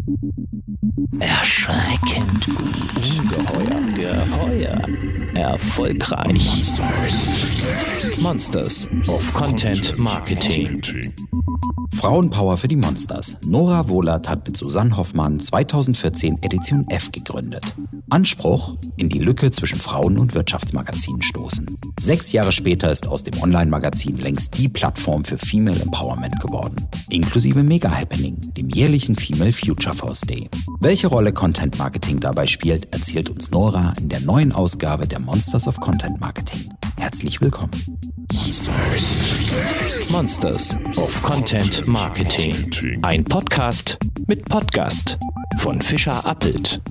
Erschreckend gut. Geheuer. Erfolgreich. Monsters of Content Marketing. Frauenpower für die Monsters. Nora Wohlert hat mit Susanne Hoffmann 2014 Edition F gegründet. Anspruch: in die Lücke zwischen Frauen- und Wirtschaftsmagazinen stoßen. 6 Jahre später ist aus dem Online-Magazin längst die Plattform für Female Empowerment geworden. Inklusive Mega-Happening, dem jährlichen Female Future Force Day. Welche Rolle Content Marketing dabei spielt, erzählt uns Nora in der neuen Ausgabe der Monsters of Content Marketing. Herzlich willkommen. Monsters of Content Marketing. Ein Podcast mit Podcast von Fischer Appelt.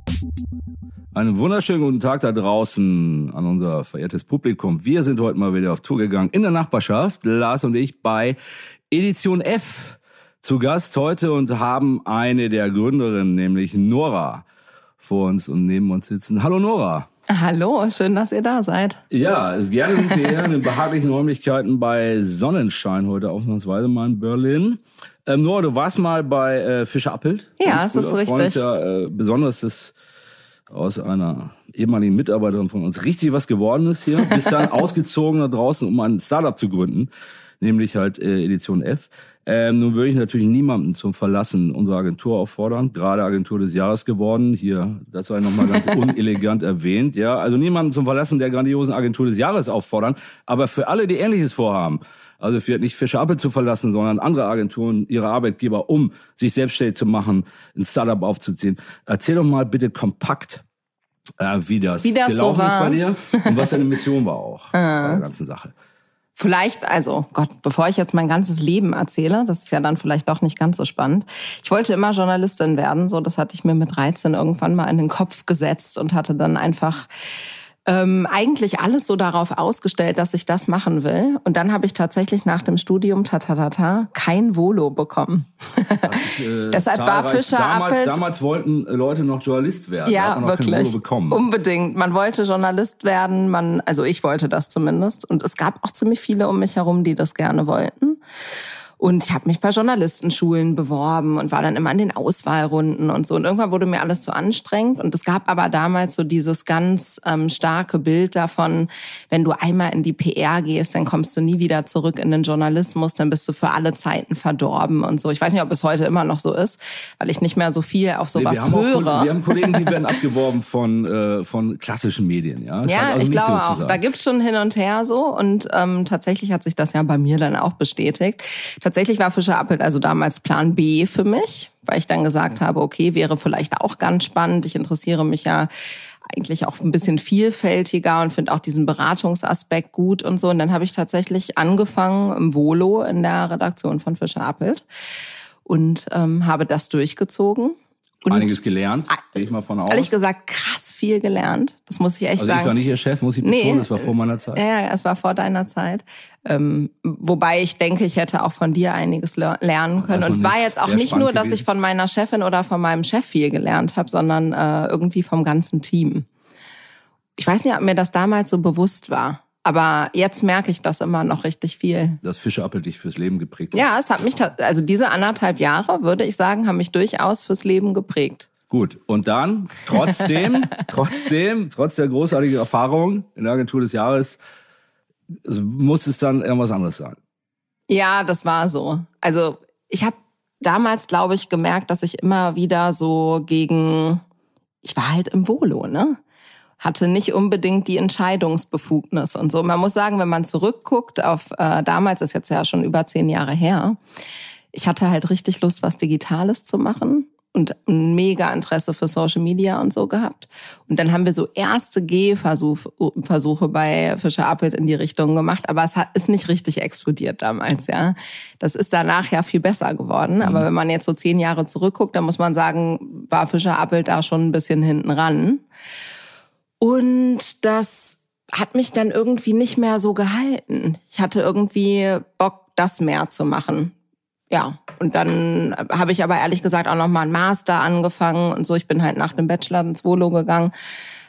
Einen wunderschönen guten Tag da draußen an unser verehrtes Publikum. Wir sind heute mal wieder auf Tour gegangen in der Nachbarschaft, Lars und ich, bei Edition F zu Gast heute und haben eine der Gründerinnen, nämlich Nora, vor uns und neben uns sitzen. Hallo Nora. Hallo, schön, dass ihr da seid. Ja, gerne sind wir hier in den behaglichen Räumlichkeiten bei Sonnenschein heute ausnahmsweise mal in Berlin. Nora, du warst mal bei Fischer Appelt. Ja, das ist richtig. Uns ja besonders, dass aus einer ehemaligen Mitarbeiterin von uns richtig was geworden ist hier. Bist dann ausgezogen da draußen, um ein Startup zu gründen, nämlich halt Edition F. Nun würde ich natürlich niemanden zum Verlassen unserer Agentur auffordern, gerade Agentur des Jahres geworden, hier, das sei nochmal ganz unelegant erwähnt, ja, also niemanden zum Verlassen der grandiosen Agentur des Jahres auffordern, aber für alle, die Ähnliches vorhaben, also für nicht Fischer Appelt zu verlassen, sondern andere Agenturen, ihre Arbeitgeber, um sich selbstständig zu machen, ein Startup aufzuziehen. Erzähl doch mal bitte kompakt, wie das gelaufen so ist bei dir und was deine Mission war auch bei der ganzen Sache. Vielleicht, also Gott, bevor ich jetzt mein ganzes Leben erzähle, das ist ja dann vielleicht doch nicht ganz so spannend. Ich wollte immer Journalistin werden, so das hatte ich mir mit 13 irgendwann mal in den Kopf gesetzt und hatte dann einfach eigentlich alles so darauf ausgestellt, dass ich das machen will. Und dann habe ich tatsächlich nach dem Studium kein Volo bekommen. Deshalb war Fischer Appelt. Damals wollten Leute noch Journalist werden. Ja, hat man noch wirklich. kein Volo bekommen. Unbedingt. Man wollte Journalist werden. Also ich wollte das zumindest. Und es gab auch ziemlich viele um mich herum, die das gerne wollten. Und ich habe mich bei Journalistenschulen beworben und war dann immer in den Auswahlrunden und so. Und irgendwann wurde mir alles zu anstrengend. Und es gab aber damals so dieses ganz starke Bild davon, wenn du einmal in die PR gehst, dann kommst du nie wieder zurück in den Journalismus, dann bist du für alle Zeiten verdorben und so. Ich weiß nicht, ob es heute immer noch so ist, weil ich nicht mehr so viel auf sowas höre. Wir haben Kollegen, die werden abgeworben von klassischen Medien. Ja, ja, ich glaube auch. Da gibt's schon hin und her so. Und tatsächlich hat sich das ja bei mir dann auch bestätigt. Tatsächlich war Fischer Appelt also damals Plan B für mich, weil ich dann gesagt habe, okay, wäre vielleicht auch ganz spannend. Ich interessiere mich ja eigentlich auch ein bisschen vielfältiger und finde auch diesen Beratungsaspekt gut und so. Und dann habe ich tatsächlich angefangen im Volo in der Redaktion von Fischer Appelt und habe das durchgezogen. Und einiges gelernt, gehe ich mal von aus. Ehrlich gesagt, krass viel gelernt. Das muss ich echt sagen. Also ich war nicht Ihr Chef, muss ich betonen, das war vor meiner Zeit. Ja, es war vor deiner Zeit. Wobei ich denke, ich hätte auch von dir einiges lernen können. Und es war jetzt auch nicht nur, dass ich von meiner Chefin oder von meinem Chef viel gelernt habe, sondern irgendwie vom ganzen Team. Ich weiß nicht, ob mir das damals so bewusst war. Aber jetzt merke ich das immer noch richtig viel. Das Fischer Appelt dich fürs Leben geprägt hat. Ja, es hat mich, also diese 1,5 Jahre, würde ich sagen, haben mich durchaus fürs Leben geprägt. Gut, und dann trotz der großartigen Erfahrung in der Agentur des Jahres, muss es dann irgendwas anderes sein. Ja, das war so. Also ich habe damals, glaube ich, gemerkt, dass ich immer wieder so ich war halt im Volo, ne? Hatte nicht unbedingt die Entscheidungsbefugnis und so. Man muss sagen, wenn man zurückguckt auf damals, ist jetzt ja schon über 10 Jahre her, ich hatte halt richtig Lust, was Digitales zu machen und ein mega Interesse für Social Media und so gehabt. Und dann haben wir so erste Gehversuche bei Fischer Appelt in die Richtung gemacht, aber es ist nicht richtig explodiert damals, ja. Das ist danach ja viel besser geworden, aber wenn man jetzt so 10 Jahre zurückguckt, dann muss man sagen, war Fischer Appelt da schon ein bisschen hinten ran. Und das hat mich dann irgendwie nicht mehr so gehalten. Ich hatte irgendwie Bock, das mehr zu machen. Ja, und dann habe ich aber ehrlich gesagt auch noch mal einen Master angefangen und so. Ich bin halt nach dem Bachelor ins Volo gegangen,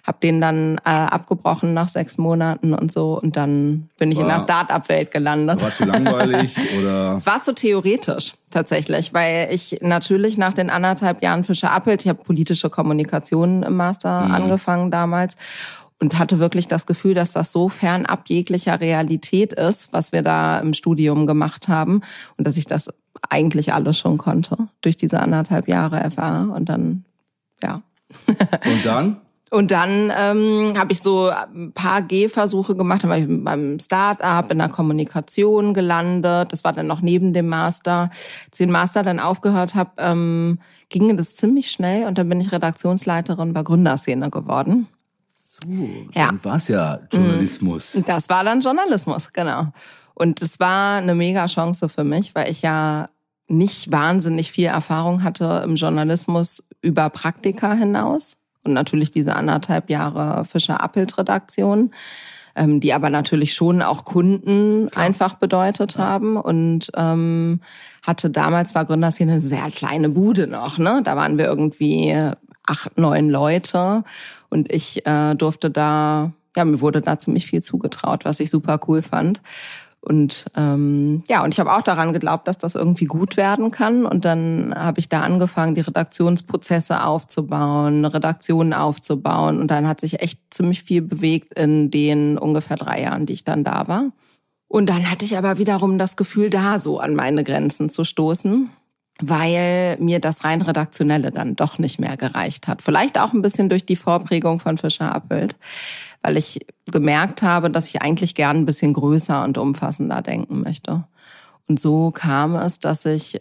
habe den dann abgebrochen nach 6 Monaten und so. Und dann bin ich in der Start-up-Welt gelandet. War zu langweilig oder? Es war zu theoretisch tatsächlich, weil ich natürlich nach den 1,5 Jahren Fischer Appelt, ich habe politische Kommunikation im Master angefangen damals und hatte wirklich das Gefühl, dass das so fernab jeglicher Realität ist, was wir da im Studium gemacht haben und dass ich das eigentlich alles schon konnte durch diese 1,5 Jahre FA und dann, ja. Und dann? Und dann habe ich so ein paar Gehversuche gemacht, dann war ich beim Start-up in der Kommunikation gelandet. Das war dann noch neben dem Master. Als ich den Master dann aufgehört habe, ging das ziemlich schnell und dann bin ich Redaktionsleiterin bei Gründerszene geworden. So, dann war es ja Journalismus. Das war dann Journalismus, genau. Und es war eine mega Chance für mich, weil ich ja nicht wahnsinnig viel Erfahrung hatte im Journalismus über Praktika hinaus. Und natürlich diese 1,5 Jahre Fischer Appelt Redaktion, die aber natürlich schon auch Kunden einfach bedeutet haben. Und hatte damals, war Gründerszene eine sehr kleine Bude noch, ne? Da waren wir irgendwie 8, 9 Leute. Und ich durfte da, ja, mir wurde da ziemlich viel zugetraut, was ich super cool fand. Und ja, und ich habe auch daran geglaubt, dass das irgendwie gut werden kann. Und dann habe ich da angefangen, die Redaktionsprozesse aufzubauen, Redaktionen aufzubauen. Und dann hat sich echt ziemlich viel bewegt in den ungefähr 3 Jahren, die ich dann da war. Und dann hatte ich aber wiederum das Gefühl, da so an meine Grenzen zu stoßen, weil mir das rein Redaktionelle dann doch nicht mehr gereicht hat. Vielleicht auch ein bisschen durch die Vorprägung von Fischer Appelt, weil ich gemerkt habe, dass ich eigentlich gern ein bisschen größer und umfassender denken möchte. Und so kam es, dass ich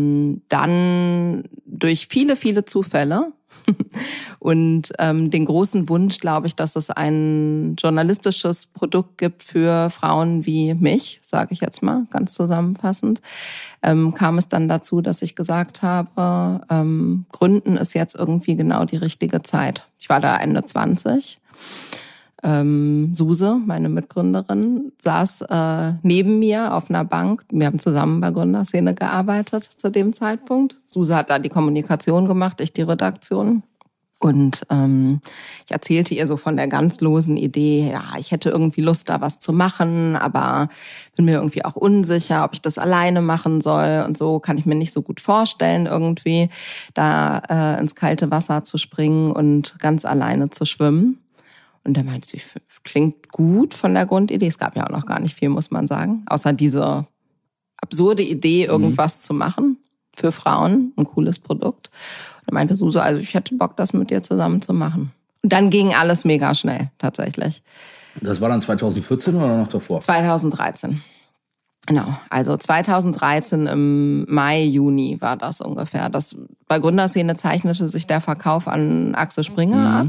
dann durch viele, viele Zufälle und den großen Wunsch, glaube ich, dass es ein journalistisches Produkt gibt für Frauen wie mich, sage ich jetzt mal ganz zusammenfassend, kam es dann dazu, dass ich gesagt habe, Gründen ist jetzt irgendwie genau die richtige Zeit. Ich war da Ende 20. Suse, meine Mitgründerin, saß neben mir auf einer Bank. Wir haben zusammen bei Gründerszene gearbeitet zu dem Zeitpunkt. Suse hat da die Kommunikation gemacht, ich die Redaktion. Und ich erzählte ihr so von der ganz losen Idee, ja, ich hätte irgendwie Lust, da was zu machen, aber bin mir irgendwie auch unsicher, ob ich das alleine machen soll. Und so kann ich mir nicht so gut vorstellen, irgendwie da ins kalte Wasser zu springen und ganz alleine zu schwimmen. Und dann meinte sie, klingt gut von der Grundidee. Es gab ja auch noch gar nicht viel, muss man sagen. Außer diese absurde Idee, irgendwas zu machen für Frauen, ein cooles Produkt. Und dann meinte Suse, also ich hätte Bock, das mit dir zusammen zu machen. Und dann ging alles mega schnell, tatsächlich. Das war dann 2014 oder noch davor? 2013. Genau, also 2013 im Mai, Juni war das ungefähr. Bei Gründerszene zeichnete sich der Verkauf an Axel Springer ab.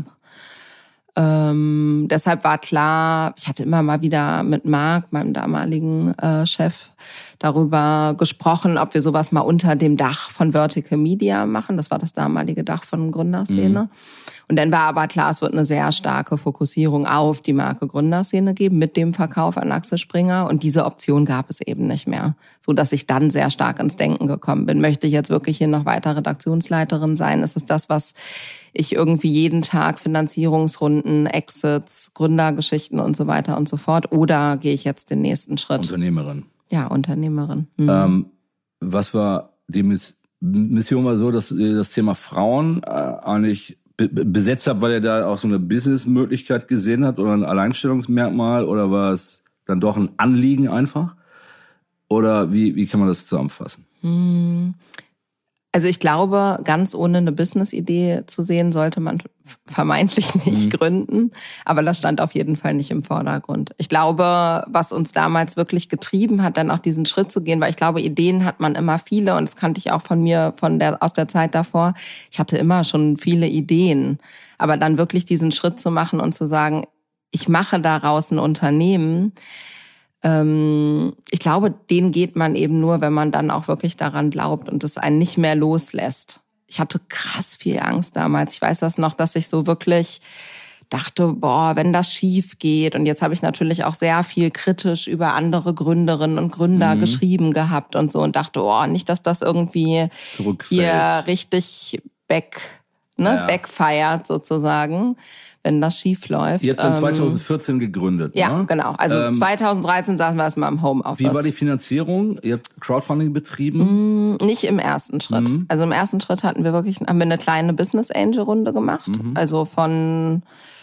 Deshalb war klar, ich hatte immer mal wieder mit Marc, meinem damaligen Chef, darüber gesprochen, ob wir sowas mal unter dem Dach von Vertical Media machen. Das war das damalige Dach von Gründerszene. Und dann war aber klar, es wird eine sehr starke Fokussierung auf die Marke Gründerszene geben mit dem Verkauf an Axel Springer. Und diese Option gab es eben nicht mehr, so dass ich dann sehr stark ins Denken gekommen bin. Möchte ich jetzt wirklich hier noch weiter Redaktionsleiterin sein? Ist es das, was ich irgendwie jeden Tag Finanzierungsrunden, Exits, Gründergeschichten und so weiter und so fort? Oder gehe ich jetzt den nächsten Schritt? Unternehmerin. Ja, Unternehmerin. Was war die Mission? War so, dass ihr das Thema Frauen eigentlich besetzt habt, weil ihr da auch so eine Businessmöglichkeit gesehen habt oder ein Alleinstellungsmerkmal? Oder war es dann doch ein Anliegen einfach? Oder wie kann man das zusammenfassen? Also ich glaube, ganz ohne eine Business-Idee zu sehen, sollte man vermeintlich nicht gründen. Aber das stand auf jeden Fall nicht im Vordergrund. Ich glaube, was uns damals wirklich getrieben hat, dann auch diesen Schritt zu gehen, weil ich glaube, Ideen hat man immer viele und das kannte ich auch von mir aus der Zeit davor. Ich hatte immer schon viele Ideen. Aber dann wirklich diesen Schritt zu machen und zu sagen, ich mache daraus ein Unternehmen, ich glaube, den geht man eben nur, wenn man dann auch wirklich daran glaubt und es einen nicht mehr loslässt. Ich hatte krass viel Angst damals. Ich weiß das noch, dass ich so wirklich dachte, wenn das schief geht. Und jetzt habe ich natürlich auch sehr viel kritisch über andere Gründerinnen und Gründer geschrieben gehabt und so und dachte, nicht, dass das irgendwie hier richtig backfeiert sozusagen, wenn das schief läuft. Ihr habt dann 2014 gegründet, ja, ne? Genau. Also 2013 saßen wir erstmal im Homeoffice. Wie war die Finanzierung? Ihr habt Crowdfunding betrieben? Nicht im ersten Schritt. Also im ersten Schritt haben wir eine kleine Business Angel Runde gemacht. Also von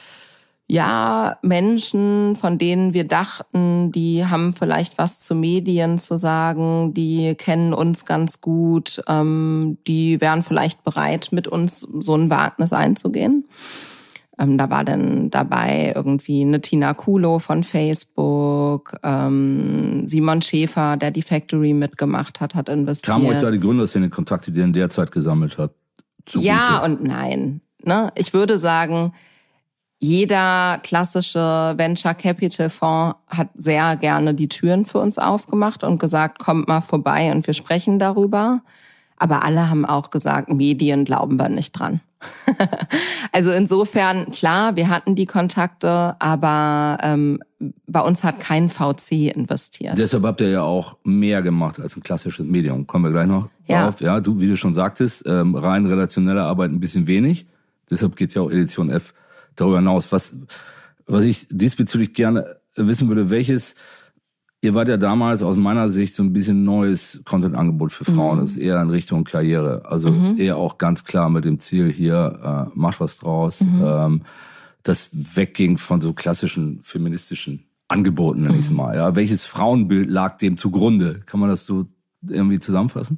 Menschen, von denen wir dachten, die haben vielleicht was zu Medien zu sagen, die kennen uns ganz gut, die wären vielleicht bereit, mit uns so ein Wagnis einzugehen. Da war dann dabei irgendwie eine Tina Kulo von Facebook, Simon Schäfer, der die Factory mitgemacht hat investiert. Kam euch da die Gründerszene Kontakte, die ihr in der Zeit gesammelt habt, zugute? Ja und nein. Ne? Ich würde sagen, jeder klassische Venture Capital Fonds hat sehr gerne die Türen für uns aufgemacht und gesagt, kommt mal vorbei und wir sprechen darüber. Aber alle haben auch gesagt, Medien glauben wir nicht dran. Also insofern, klar, wir hatten die Kontakte, aber bei uns hat kein VC investiert. Deshalb habt ihr ja auch mehr gemacht als ein klassisches Medium. Kommen wir gleich noch drauf. Ja, du, wie du schon sagtest, rein redaktionelle Arbeit ein bisschen wenig. Deshalb geht ja auch Edition F darüber hinaus. Was ich diesbezüglich gerne wissen würde, ihr wart ja damals aus meiner Sicht so ein bisschen neues Content-Angebot für Frauen. Das ist eher in Richtung Karriere. Also eher auch ganz klar mit dem Ziel hier, macht was draus. Das wegging von so klassischen feministischen Angeboten, nenn ich es mal. Ja, welches Frauenbild lag dem zugrunde? Kann man das so irgendwie zusammenfassen?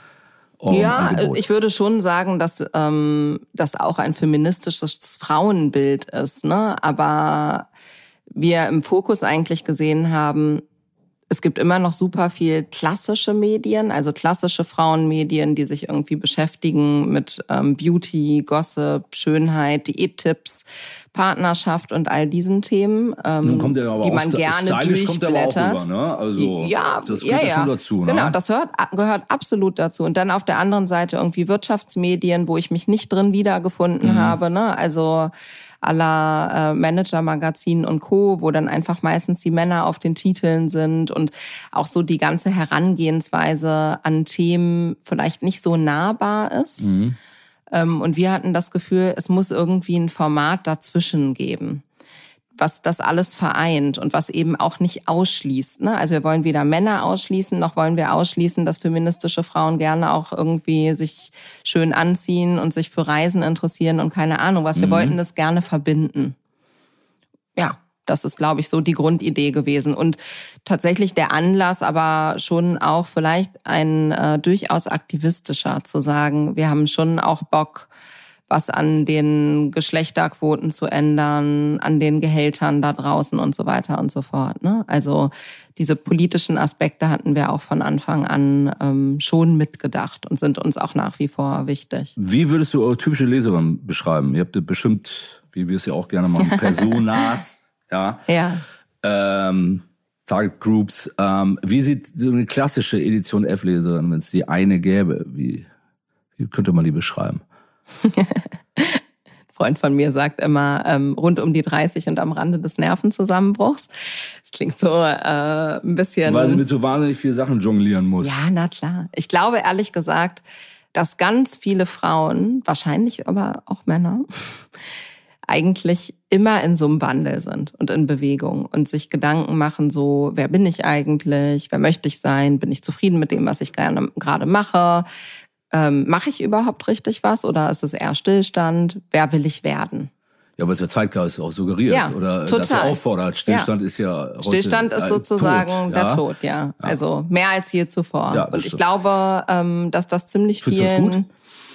Ja, ich würde schon sagen, dass das auch ein feministisches Frauenbild ist, ne? Aber wir im Fokus eigentlich gesehen haben, es gibt immer noch super viel klassische Medien, also klassische Frauenmedien, die sich irgendwie beschäftigen mit Beauty, Gossip, Schönheit, Diättipps, Partnerschaft und all diesen Themen, Nun kommt ja aber die auch man gerne stylisch durchblättert. Kommt aber auch rüber, ne? Also das gehört ja schon dazu, ne? Genau, das gehört absolut dazu. Und dann auf der anderen Seite irgendwie Wirtschaftsmedien, wo ich mich nicht drin wiedergefunden habe, ne? Also à la Manager-Magazin und Co., wo dann einfach meistens die Männer auf den Titeln sind und auch so die ganze Herangehensweise an Themen vielleicht nicht so nahbar ist. Und wir hatten das Gefühl, es muss irgendwie ein Format dazwischen geben, was das alles vereint und was eben auch nicht ausschließt. Ne? Also wir wollen weder Männer ausschließen, noch wollen wir ausschließen, dass feministische Frauen gerne auch irgendwie sich schön anziehen und sich für Reisen interessieren und keine Ahnung was. Wir wollten das gerne verbinden. Ja, das ist, glaube ich, so die Grundidee gewesen. Und tatsächlich der Anlass aber schon auch vielleicht ein durchaus aktivistischer, zu sagen, wir haben schon auch Bock, was an den Geschlechterquoten zu ändern, an den Gehältern da draußen und so weiter und so fort. Ne? Also diese politischen Aspekte hatten wir auch von Anfang an schon mitgedacht und sind uns auch nach wie vor wichtig. Wie würdest du eure typische Leserin beschreiben? Ihr habt bestimmt, wie wir es ja auch gerne machen, Personas, ja. Target Groups. Wie sieht so eine klassische Edition F-Leserin, wenn es die eine gäbe, wie könnte man die beschreiben? Ein Freund von mir sagt immer, rund um die 30 und am Rande des Nervenzusammenbruchs. Das klingt so ein bisschen... Weil sie mit so wahnsinnig vielen Sachen jonglieren muss. Ja, na klar. Ich glaube ehrlich gesagt, dass ganz viele Frauen, wahrscheinlich aber auch Männer, eigentlich immer in so einem Wandel sind und in Bewegung und sich Gedanken machen, so, wer bin ich eigentlich, wer möchte ich sein, bin ich zufrieden mit dem, was ich gerade mache, mache ich überhaupt richtig was oder ist es eher Stillstand, wer will ich werden? Ja, was der Zeitgeist auch suggeriert oder dazu auffordert. Stillstand ist ja heute Stillstand ist sozusagen der Tod, ja. Also mehr als je zuvor. Ja, und ich glaube, dass das ziemlich vielen... Findest du das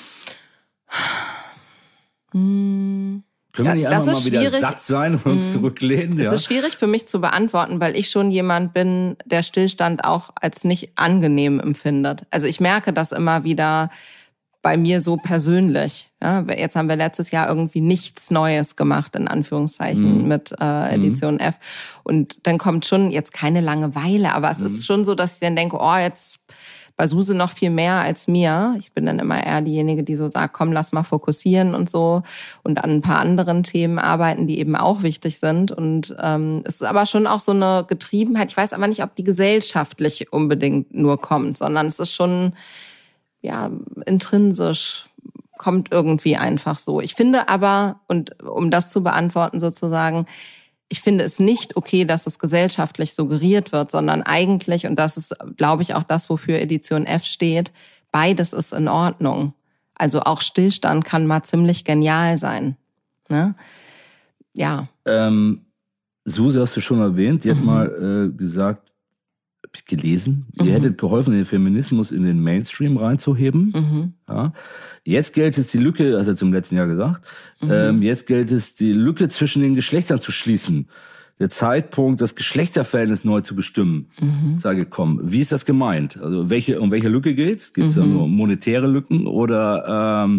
gut? Können wir nicht einfach mal wieder satt sein und uns zurücklehnen? Es ist schwierig für mich zu beantworten, weil ich schon jemand bin, der Stillstand auch als nicht angenehm empfindet. Also ich merke das immer wieder bei mir so persönlich. Ja, jetzt haben wir letztes Jahr irgendwie nichts Neues gemacht, in Anführungszeichen, mit Edition F. Und dann kommt schon jetzt keine Langeweile, aber es ist schon so, dass ich dann denke, oh, jetzt bei Suse noch viel mehr als mir. Ich bin dann immer eher diejenige, die so sagt, komm, lass mal fokussieren und so und an ein paar anderen Themen arbeiten, die eben auch wichtig sind. Und es ist aber schon auch so eine Getriebenheit. Ich weiß aber nicht, ob die gesellschaftlich unbedingt nur kommt, sondern es ist schon ja intrinsisch kommt irgendwie einfach so. Ich finde aber, und um das zu beantworten sozusagen, ich finde es nicht okay, dass es gesellschaftlich suggeriert wird, sondern eigentlich, und das ist, glaube ich, auch das, wofür Edition F steht, beides ist in Ordnung. Also auch Stillstand kann mal ziemlich genial sein. Ne? Ja. Suse hast du schon erwähnt, die hat mal gesagt, hab ich gelesen, ihr hättet geholfen, den Feminismus in den Mainstream reinzuheben. Ja. Jetzt gilt es die Lücke, hast du zum letzten Jahr gesagt, jetzt gilt es die Lücke zwischen den Geschlechtern zu schließen. Der Zeitpunkt, das Geschlechterverhältnis neu zu bestimmen, sei gekommen. Wie ist das gemeint? Also um welche Lücke geht's? Geht's da nur um monetäre Lücken oder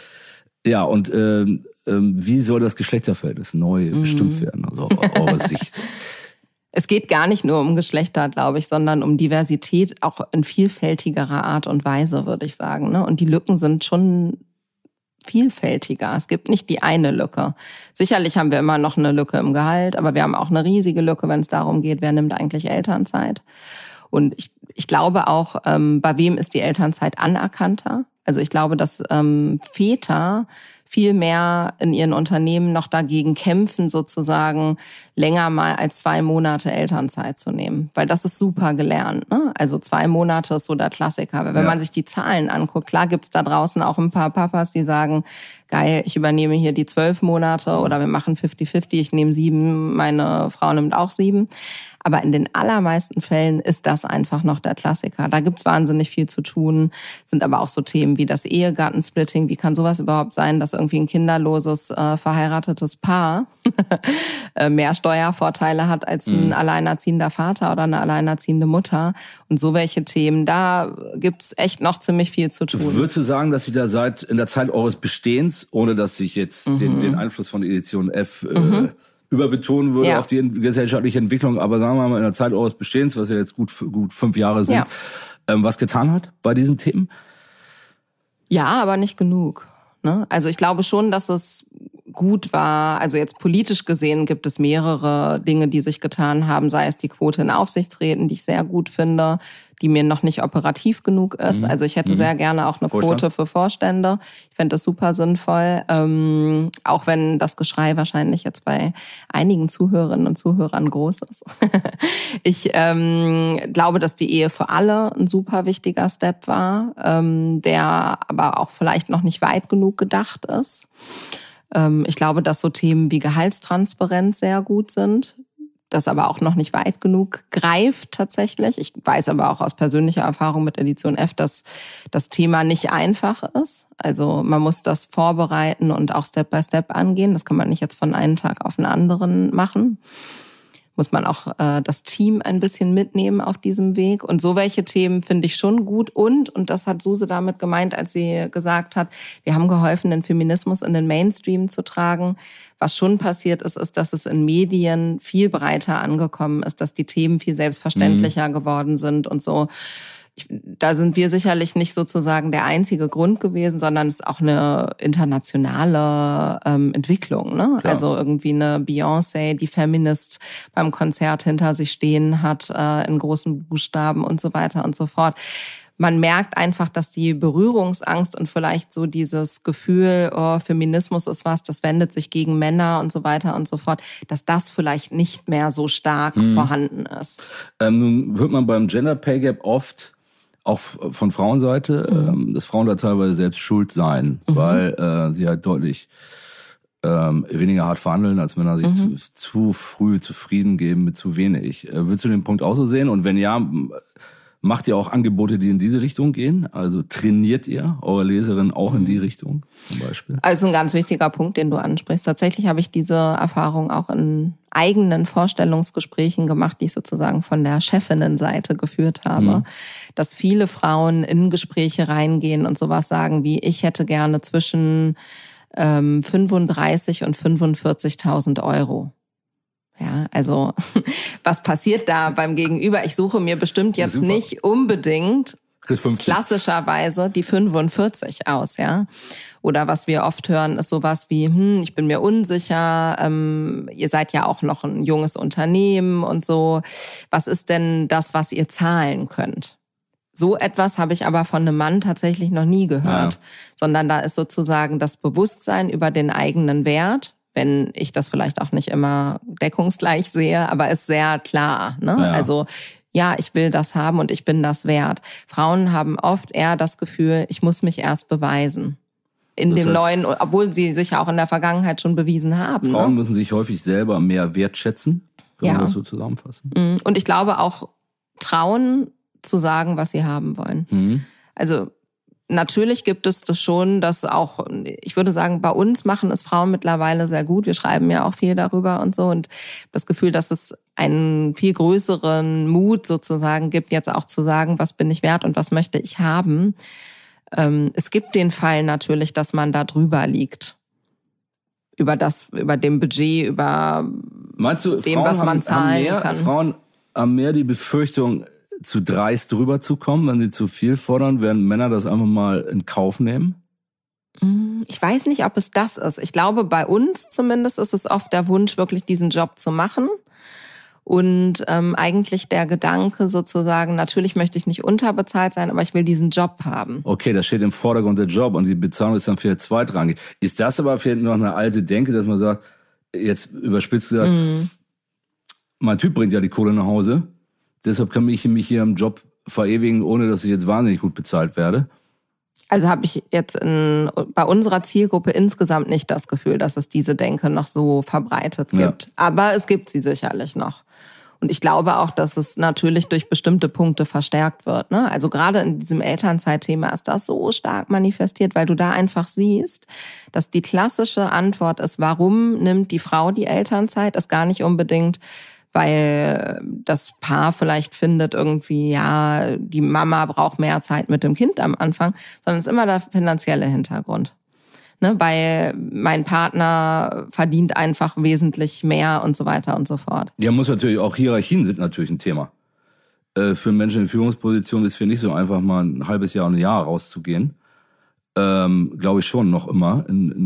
wie soll das Geschlechterverhältnis neu bestimmt werden, also aus eurer Sicht? Es geht gar nicht nur um Geschlechter, glaube ich, sondern um Diversität auch in vielfältigerer Art und Weise, würde ich sagen. Ne? Und die Lücken sind schon vielfältiger. Es gibt nicht die eine Lücke. Sicherlich haben wir immer noch eine Lücke im Gehalt, aber wir haben auch eine riesige Lücke, wenn es darum geht, wer nimmt eigentlich Elternzeit. Und ich glaube auch, bei wem ist die Elternzeit anerkannter? Also ich glaube, dass Väter viel mehr in ihren Unternehmen noch dagegen kämpfen, sozusagen länger mal als 2 Monate Elternzeit zu nehmen. Weil das ist super gelernt. Ne? Also 2 Monate ist so der Klassiker. Weil wenn man sich die Zahlen anguckt, klar gibt's da draußen auch ein paar Papas, die sagen, geil, ich übernehme hier die 12 Monate oder wir machen 50-50, ich nehme 7, meine Frau nimmt auch 7. Aber in den allermeisten Fällen ist das einfach noch der Klassiker. Da gibt's wahnsinnig viel zu tun. Sind aber auch so Themen wie das Ehegattensplitting. Wie kann sowas überhaupt sein, dass irgendwie ein kinderloses, verheiratetes Paar mehr Steuervorteile hat als ein alleinerziehender Vater oder eine alleinerziehende Mutter? Und so welche Themen, da gibt's echt noch ziemlich viel zu tun. Würdest du sagen, dass Sie da seit in der Zeit eures Bestehens, ohne dass ich jetzt den Einfluss von Edition F überbetonen würde auf die gesellschaftliche Entwicklung, aber sagen wir mal in der Zeit eures Bestehens, was ja jetzt gut 5 Jahre sind, was getan hat bei diesen Themen? Ja, aber nicht genug. Ne? Also ich glaube schon, dass es gut war. Also jetzt politisch gesehen gibt es mehrere Dinge, die sich getan haben, sei es die Quote in Aufsichtsräten, die ich sehr gut finde, die mir noch nicht operativ genug ist. Also ich hätte sehr gerne auch eine Quote für Vorstände. Ich fände das super sinnvoll. Auch wenn das Geschrei wahrscheinlich jetzt bei einigen Zuhörerinnen und Zuhörern groß ist. Ich glaube, dass die Ehe für alle ein super wichtiger Step war, der aber auch vielleicht noch nicht weit genug gedacht ist. Ich glaube, dass so Themen wie Gehaltstransparenz sehr gut sind, das aber auch noch nicht weit genug greift tatsächlich. Ich weiß aber auch aus persönlicher Erfahrung mit Edition F, dass das Thema nicht einfach ist. Also man muss das vorbereiten und auch Step by Step angehen. Das kann man nicht jetzt von einem Tag auf den anderen machen. Muss man auch das Team ein bisschen mitnehmen auf diesem Weg. Und so welche Themen finde ich schon gut. Und das hat Suse damit gemeint, als sie gesagt hat, wir haben geholfen, den Feminismus in den Mainstream zu tragen. Was schon passiert ist, dass es in Medien viel breiter angekommen ist, dass die Themen viel selbstverständlicher geworden sind und so. Da sind wir sicherlich nicht sozusagen der einzige Grund gewesen, sondern es ist auch eine internationale Entwicklung. Ne? Also irgendwie eine Beyoncé, die Feminist beim Konzert hinter sich stehen hat, in großen Buchstaben und so weiter und so fort. Man merkt einfach, dass die Berührungsangst und vielleicht so dieses Gefühl, oh, Feminismus ist was, das wendet sich gegen Männer und so weiter und so fort, dass das vielleicht nicht mehr so stark vorhanden ist. Nun hört man beim Gender Pay Gap oft, auch von Frauenseite, dass Frauen da teilweise selbst schuld seien, weil sie halt deutlich weniger hart verhandeln, als Männer sich zu früh zufrieden geben mit zu wenig. Würdest du den Punkt auch so sehen? Und wenn ja, macht ihr auch Angebote, die in diese Richtung gehen? Also trainiert ihr eure Leserinnen auch in die Richtung zum Beispiel? Also ein ganz wichtiger Punkt, den du ansprichst. Tatsächlich habe ich diese Erfahrung auch in eigenen Vorstellungsgesprächen gemacht, die ich sozusagen von der Chefinnenseite geführt habe, dass viele Frauen in Gespräche reingehen und sowas sagen wie, ich hätte gerne zwischen 35 und 45.000 Euro. Ja, also was passiert da beim Gegenüber? Ich suche mir bestimmt jetzt nicht unbedingt klassischerweise die 45 aus, ja. Oder was wir oft hören, ist sowas wie, ich bin mir unsicher, ihr seid ja auch noch ein junges Unternehmen und so. Was ist denn das, was ihr zahlen könnt? So etwas habe ich aber von einem Mann tatsächlich noch nie gehört, sondern da ist sozusagen das Bewusstsein über den eigenen Wert, wenn ich das vielleicht auch nicht immer deckungsgleich sehe, aber ist sehr klar, ne? Ja. Also ja, ich will das haben und ich bin das wert. Frauen haben oft eher das Gefühl, ich muss mich erst beweisen. In dem neuen, obwohl sie sich ja auch in der Vergangenheit schon bewiesen haben. Frauen müssen sich häufig selber mehr wertschätzen, wenn wir das so zusammenfassen. Und ich glaube auch trauen zu sagen, was sie haben wollen. Also natürlich gibt es das schon, dass auch, ich würde sagen, bei uns machen es Frauen mittlerweile sehr gut. Wir schreiben ja auch viel darüber und so. Und das Gefühl, dass es einen viel größeren Mut sozusagen gibt, jetzt auch zu sagen, was bin ich wert und was möchte ich haben. Es gibt den Fall natürlich, dass man da drüber liegt. Über dem Budget, über Meinst du, dem, was man zahlen kann. Frauen haben mehr die Befürchtung, zu dreist drüber zu kommen, wenn sie zu viel fordern, während Männer das einfach mal in Kauf nehmen? Ich weiß nicht, ob es das ist. Ich glaube, bei uns zumindest ist es oft der Wunsch, wirklich diesen Job zu machen. Und eigentlich der Gedanke sozusagen, natürlich möchte ich nicht unterbezahlt sein, aber ich will diesen Job haben. Okay, das steht im Vordergrund der Job und die Bezahlung ist dann vielleicht zweitrangig. Ist das aber vielleicht noch eine alte Denke, dass man sagt, jetzt überspitzt gesagt, mein Typ bringt ja die Kohle nach Hause, deshalb kann ich mich hier im Job verewigen, ohne dass ich jetzt wahnsinnig gut bezahlt werde? Also habe ich jetzt bei unserer Zielgruppe insgesamt nicht das Gefühl, dass es diese Denke noch so verbreitet gibt. Ja. Aber es gibt sie sicherlich noch. Und ich glaube auch, dass es natürlich durch bestimmte Punkte verstärkt wird, ne? Also gerade in diesem Elternzeitthema ist das so stark manifestiert, weil du da einfach siehst, dass die klassische Antwort ist, warum nimmt die Frau die Elternzeit, ist gar nicht unbedingt, weil das Paar vielleicht findet irgendwie, ja, die Mama braucht mehr Zeit mit dem Kind am Anfang, sondern es ist immer der finanzielle Hintergrund. Ne, weil mein Partner verdient einfach wesentlich mehr und so weiter und so fort. Ja, muss natürlich auch, Hierarchien sind natürlich ein Thema. Für Menschen in Führungspositionen ist es nicht so einfach, mal ein halbes Jahr, ein Jahr rauszugehen. Glaube ich schon noch immer.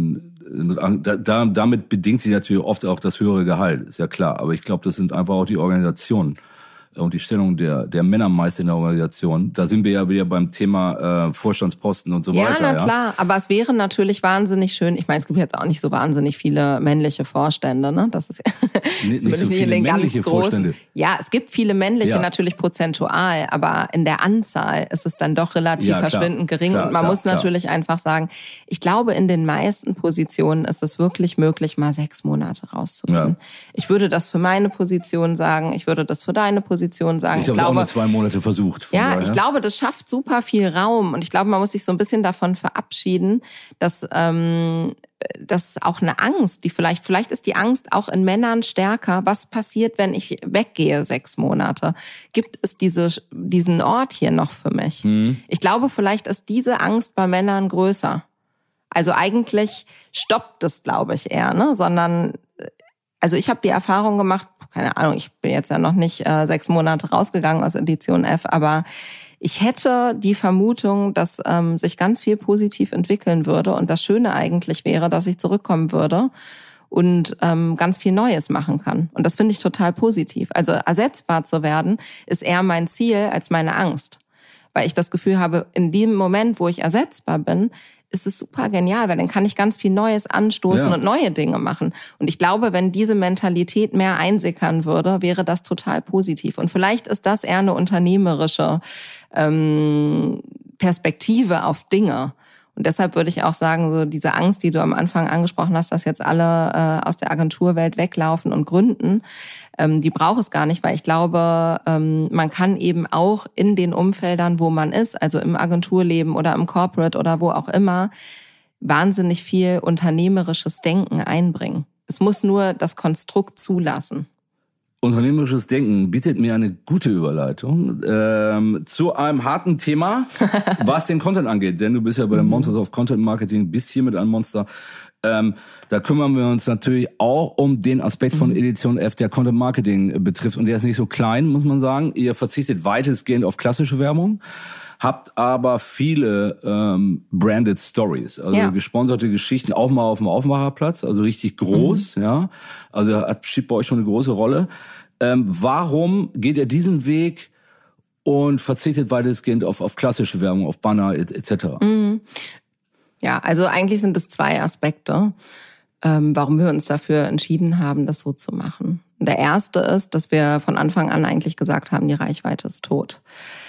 Damit bedingt sich natürlich oft auch das höhere Gehalt, ist ja klar. Aber ich glaube, das sind einfach auch die Organisationen und die Stellung der Männer meist in der Organisation. Da sind wir ja wieder beim Thema Vorstandsposten und so weiter. Ja, na klar. Aber es wäre natürlich wahnsinnig schön. Ich meine, es gibt jetzt auch nicht so wahnsinnig viele männliche Vorstände, ne? Das ist nicht so viele männliche Vorstände. Ja, es gibt viele männliche, natürlich prozentual, aber in der Anzahl ist es dann doch relativ verschwindend gering. Und man muss natürlich einfach sagen, ich glaube, in den meisten Positionen ist es wirklich möglich, mal 6 Monate rauszugehen. Ja. Ich würde das für meine Position sagen, ich würde das für deine Position sagen. Ich habe auch nur 2 Monate versucht. Ja, ich glaube, das schafft super viel Raum. Und ich glaube, man muss sich so ein bisschen davon verabschieden, dass das auch eine Angst, die vielleicht ist die Angst auch in Männern stärker. Was passiert, wenn ich weggehe 6 Monate? Gibt es diesen Ort hier noch für mich? Ich glaube, vielleicht ist diese Angst bei Männern größer. Also eigentlich stoppt es, glaube ich, eher, ne? Sondern also ich habe die Erfahrung gemacht, keine Ahnung, ich bin jetzt ja noch nicht 6 Monate rausgegangen aus Edition F, aber ich hätte die Vermutung, dass sich ganz viel positiv entwickeln würde und das Schöne eigentlich wäre, dass ich zurückkommen würde und ganz viel Neues machen kann. Und das finde ich total positiv. Also ersetzbar zu werden, ist eher mein Ziel als meine Angst. Weil ich das Gefühl habe, in dem Moment, wo ich ersetzbar bin, ist es super genial, weil dann kann ich ganz viel Neues anstoßen und neue Dinge machen. Und ich glaube, wenn diese Mentalität mehr einsickern würde, wäre das total positiv. Und vielleicht ist das eher eine unternehmerische Perspektive auf Dinge. Und deshalb würde ich auch sagen, so diese Angst, die du am Anfang angesprochen hast, dass jetzt alle aus der Agenturwelt weglaufen und gründen, die braucht es gar nicht, weil ich glaube, man kann eben auch in den Umfeldern, wo man ist, also im Agenturleben oder im Corporate oder wo auch immer, wahnsinnig viel unternehmerisches Denken einbringen. Es muss nur das Konstrukt zulassen. Unternehmerisches Denken bietet mir eine gute Überleitung zu einem harten Thema, was den Content angeht. Denn du bist ja bei den Monsters of Content Marketing, bist hier mit einem Monster. Da kümmern wir uns natürlich auch um den Aspekt von Edition F, der Content Marketing betrifft. Und der ist nicht so klein, muss man sagen. Ihr verzichtet weitestgehend auf klassische Werbung, habt aber viele branded Stories, also gesponserte Geschichten, auch mal auf dem Aufmacherplatz, also richtig groß, ja. Also spielt bei euch schon eine große Rolle. Warum geht ihr diesen Weg und verzichtet weitestgehend auf klassische Werbung, auf Banner etc. Ja, also eigentlich sind es 2 Aspekte, warum wir uns dafür entschieden haben, das so zu machen. Der erste ist, dass wir von Anfang an eigentlich gesagt haben, die Reichweite ist tot.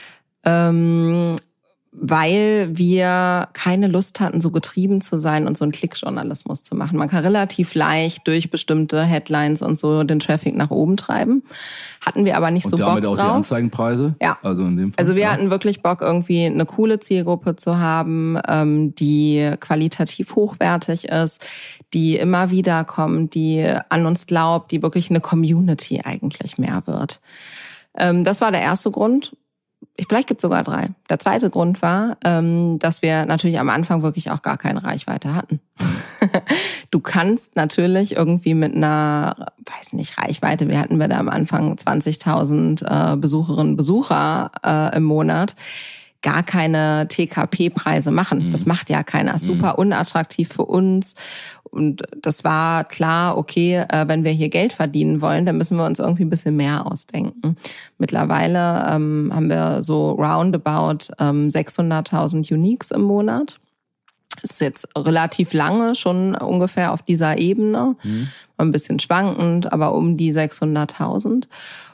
Weil wir keine Lust hatten, so getrieben zu sein und so einen Klickjournalismus zu machen. Man kann relativ leicht durch bestimmte Headlines und so den Traffic nach oben treiben. Hatten wir aber nicht so Bock drauf. Und damit auch die Anzeigenpreise? Ja. Also in dem Fall. Also wir hatten wirklich Bock, irgendwie eine coole Zielgruppe zu haben, die qualitativ hochwertig ist, die immer wieder kommt, die an uns glaubt, die wirklich eine Community eigentlich mehr wird. Das war der erste Grund. Vielleicht gibt es sogar 3. Der zweite Grund war, dass wir natürlich am Anfang wirklich auch gar keine Reichweite hatten. Du kannst natürlich irgendwie mit einer, Reichweite, wir hatten da am Anfang 20.000 Besucherinnen, Besucher im Monat, gar keine TKP-Preise machen. Das macht ja keiner. Super unattraktiv für uns. Und das war klar, okay, wenn wir hier Geld verdienen wollen, dann müssen wir uns irgendwie ein bisschen mehr ausdenken. Mittlerweile haben wir so roundabout 600.000 Uniques im Monat. Das ist jetzt relativ lange, schon ungefähr auf dieser Ebene. Ein bisschen schwankend, aber um die 600.000.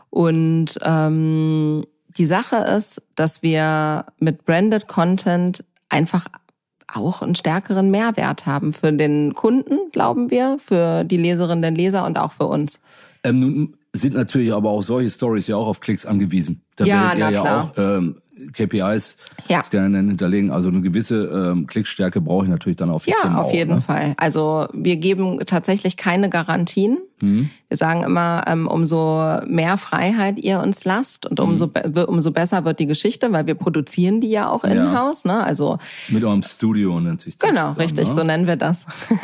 Und die Sache ist, dass wir mit Branded Content einfach auch einen stärkeren Mehrwert haben für den Kunden, glauben wir, für die Leserinnen, den Leser und auch für uns. Nun sind natürlich aber auch solche Stories ja auch auf Klicks angewiesen. Da werdet ihr ja auch KPIs gerne hinterlegen. Also eine gewisse Klickstärke brauche ich natürlich dann auf die Themen auch. Ja, auf jeden Fall. Also wir geben tatsächlich keine Garantien. Wir sagen immer, umso mehr Freiheit ihr uns lasst und umso besser wird die Geschichte, weil wir produzieren die ja auch in-house. Ne? Also mit eurem Studio nennt sich das. Genau, dann, richtig, ne? So nennen wir das.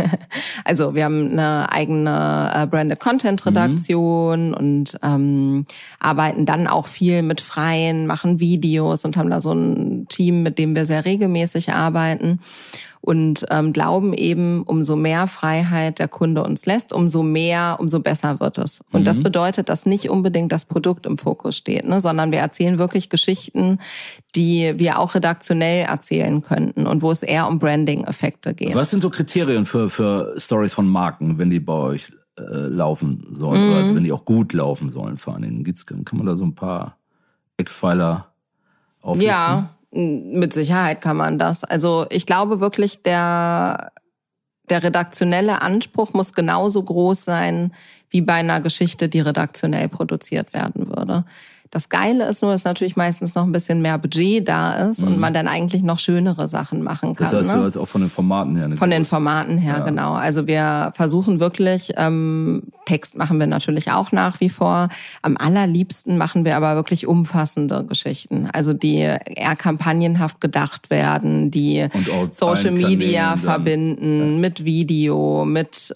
Also wir haben eine eigene Branded Content Redaktion und arbeiten dann auch viel mit Freien, machen Videos und haben da so ein Team, mit dem wir sehr regelmäßig arbeiten. Und glauben eben, umso mehr Freiheit der Kunde uns lässt, umso besser wird es. Und das bedeutet, dass nicht unbedingt das Produkt im Fokus steht, ne, sondern wir erzählen wirklich Geschichten, die wir auch redaktionell erzählen könnten und wo es eher um Branding-Effekte geht. Was sind so Kriterien für Stories von Marken, wenn die bei euch laufen sollen oder wenn die auch gut laufen sollen vor allen Dingen? Kann man da so ein paar Eckpfeiler auflisten? Ja. Mit Sicherheit kann man das. Also ich glaube wirklich, der redaktionelle Anspruch muss genauso groß sein, wie bei einer Geschichte, die redaktionell produziert werden würde. Das Geile ist nur, dass natürlich meistens noch ein bisschen mehr Budget da ist und man dann eigentlich noch schönere Sachen machen kann. Das heißt, ne? Auch von den Formaten her. Von den Formaten her, ja. Genau. Also wir versuchen wirklich, Text machen wir natürlich auch nach wie vor. Am allerliebsten machen wir aber wirklich umfassende Geschichten. Also die eher kampagnenhaft gedacht werden, die Social Media verbinden mit Video, mit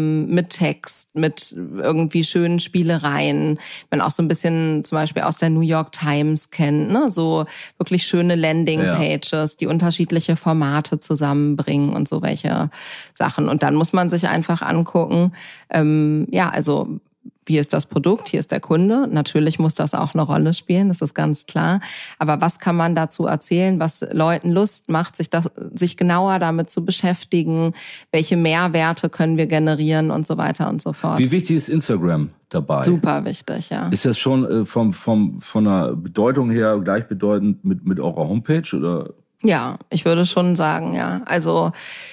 Text, mit irgendwie schönen Spielereien. Man auch so ein bisschen zum Beispiel aus der New York Times kennt, ne? So wirklich schöne Landing-Pages, die unterschiedliche Formate zusammenbringen und so welche Sachen. Und dann muss man sich einfach angucken, also hier ist das Produkt, hier ist der Kunde. Natürlich muss das auch eine Rolle spielen, das ist ganz klar. Aber was kann man dazu erzählen, was Leuten Lust macht, sich genauer damit zu beschäftigen? Welche Mehrwerte können wir generieren und so weiter und so fort. Wie wichtig ist Instagram dabei? Super wichtig, ja. Ist das schon von der Bedeutung her gleichbedeutend mit eurer Homepage, oder? Ja, ich würde schon sagen, ja. Also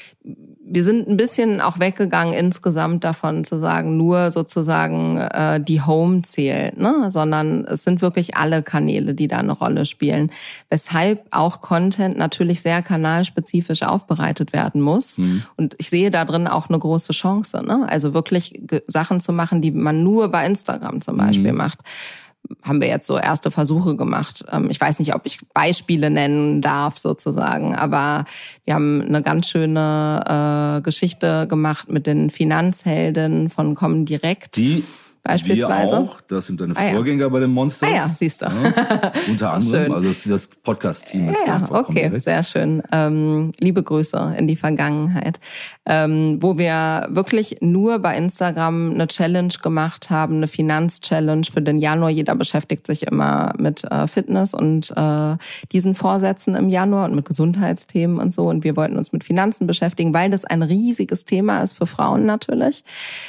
wir sind ein bisschen auch weggegangen insgesamt davon zu sagen, nur sozusagen die Home zählt, ne? Sondern es sind wirklich alle Kanäle, die da eine Rolle spielen. Weshalb auch Content natürlich sehr kanalspezifisch aufbereitet werden muss. Und ich sehe da drin auch eine große Chance, ne? Also wirklich Sachen zu machen, die man nur bei Instagram zum Beispiel macht. Haben wir jetzt so erste Versuche gemacht. Ich weiß nicht, ob ich Beispiele nennen darf sozusagen, aber wir haben eine ganz schöne Geschichte gemacht mit den Finanzhelden von Comdirect. Die beispielsweise. Wir auch, das sind deine Vorgänger bei den Monsters. Ah ja, siehst du. Ja, unter anderem, schön. also das Podcast-Team. Ja, okay, direkt. Sehr schön. Liebe Grüße in die Vergangenheit. Wo wir wirklich nur bei Instagram eine Challenge gemacht haben, eine Finanz-Challenge für den Januar. Jeder beschäftigt sich immer mit Fitness und diesen Vorsätzen im Januar und mit Gesundheitsthemen und so. Und wir wollten uns mit Finanzen beschäftigen, weil das ein riesiges Thema ist für Frauen natürlich.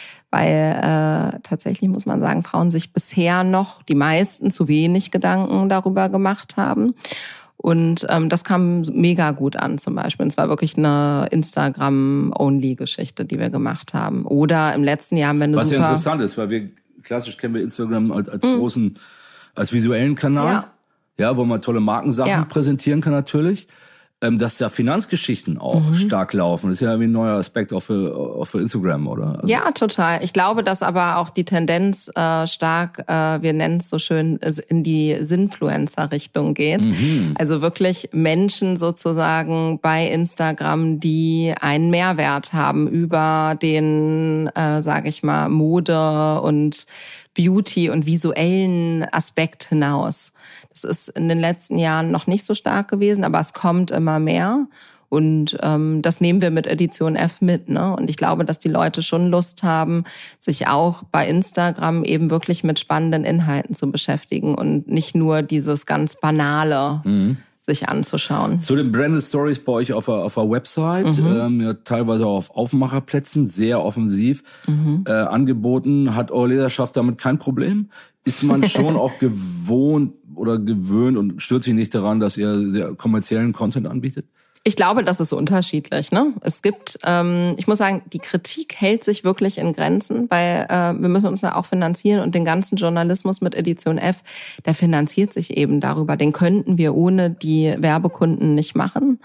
Weil tatsächlich muss man sagen, Frauen sich bisher noch, die meisten, zu wenig Gedanken darüber gemacht haben. Und das kam mega gut an zum Beispiel. Und es war wirklich eine Instagram-Only-Geschichte, die wir gemacht haben. Oder im letzten Jahr, wenn du was ja interessant ist, weil klassisch kennen wir Instagram als großen, als visuellen Kanal. Ja, wo man tolle Markensachen präsentieren kann natürlich. Dass da Finanzgeschichten auch stark laufen. Das ist ja wie ein neuer Aspekt auch für Instagram, oder? Also ja, total. Ich glaube, dass aber auch die Tendenz stark, wir nennen es so schön, in die Sinfluencer-Richtung geht. Also wirklich Menschen sozusagen bei Instagram, die einen Mehrwert haben über den, sage ich mal, Mode und Beauty und visuellen Aspekt hinaus. Das ist in den letzten Jahren noch nicht so stark gewesen, aber es kommt immer mehr. Und das nehmen wir mit Edition F mit, ne? Und ich glaube, dass die Leute schon Lust haben, sich auch bei Instagram eben wirklich mit spannenden Inhalten zu beschäftigen und nicht nur dieses ganz Banale sich anzuschauen. Zu den Branded Stories bei euch auf der Website, ja, teilweise auch auf Aufmacherplätzen, sehr offensiv angeboten. Hat eure Leserschaft damit kein Problem? Ist man schon auch gewohnt oder gewöhnt und stört sich nicht daran, dass ihr sehr kommerziellen Content anbietet? Ich glaube, das ist unterschiedlich, ne? Es gibt, ich muss sagen, die Kritik hält sich wirklich in Grenzen, weil wir müssen uns ja auch finanzieren und den ganzen Journalismus mit Edition F, der finanziert sich eben darüber. Den könnten wir ohne die Werbekunden nicht machen.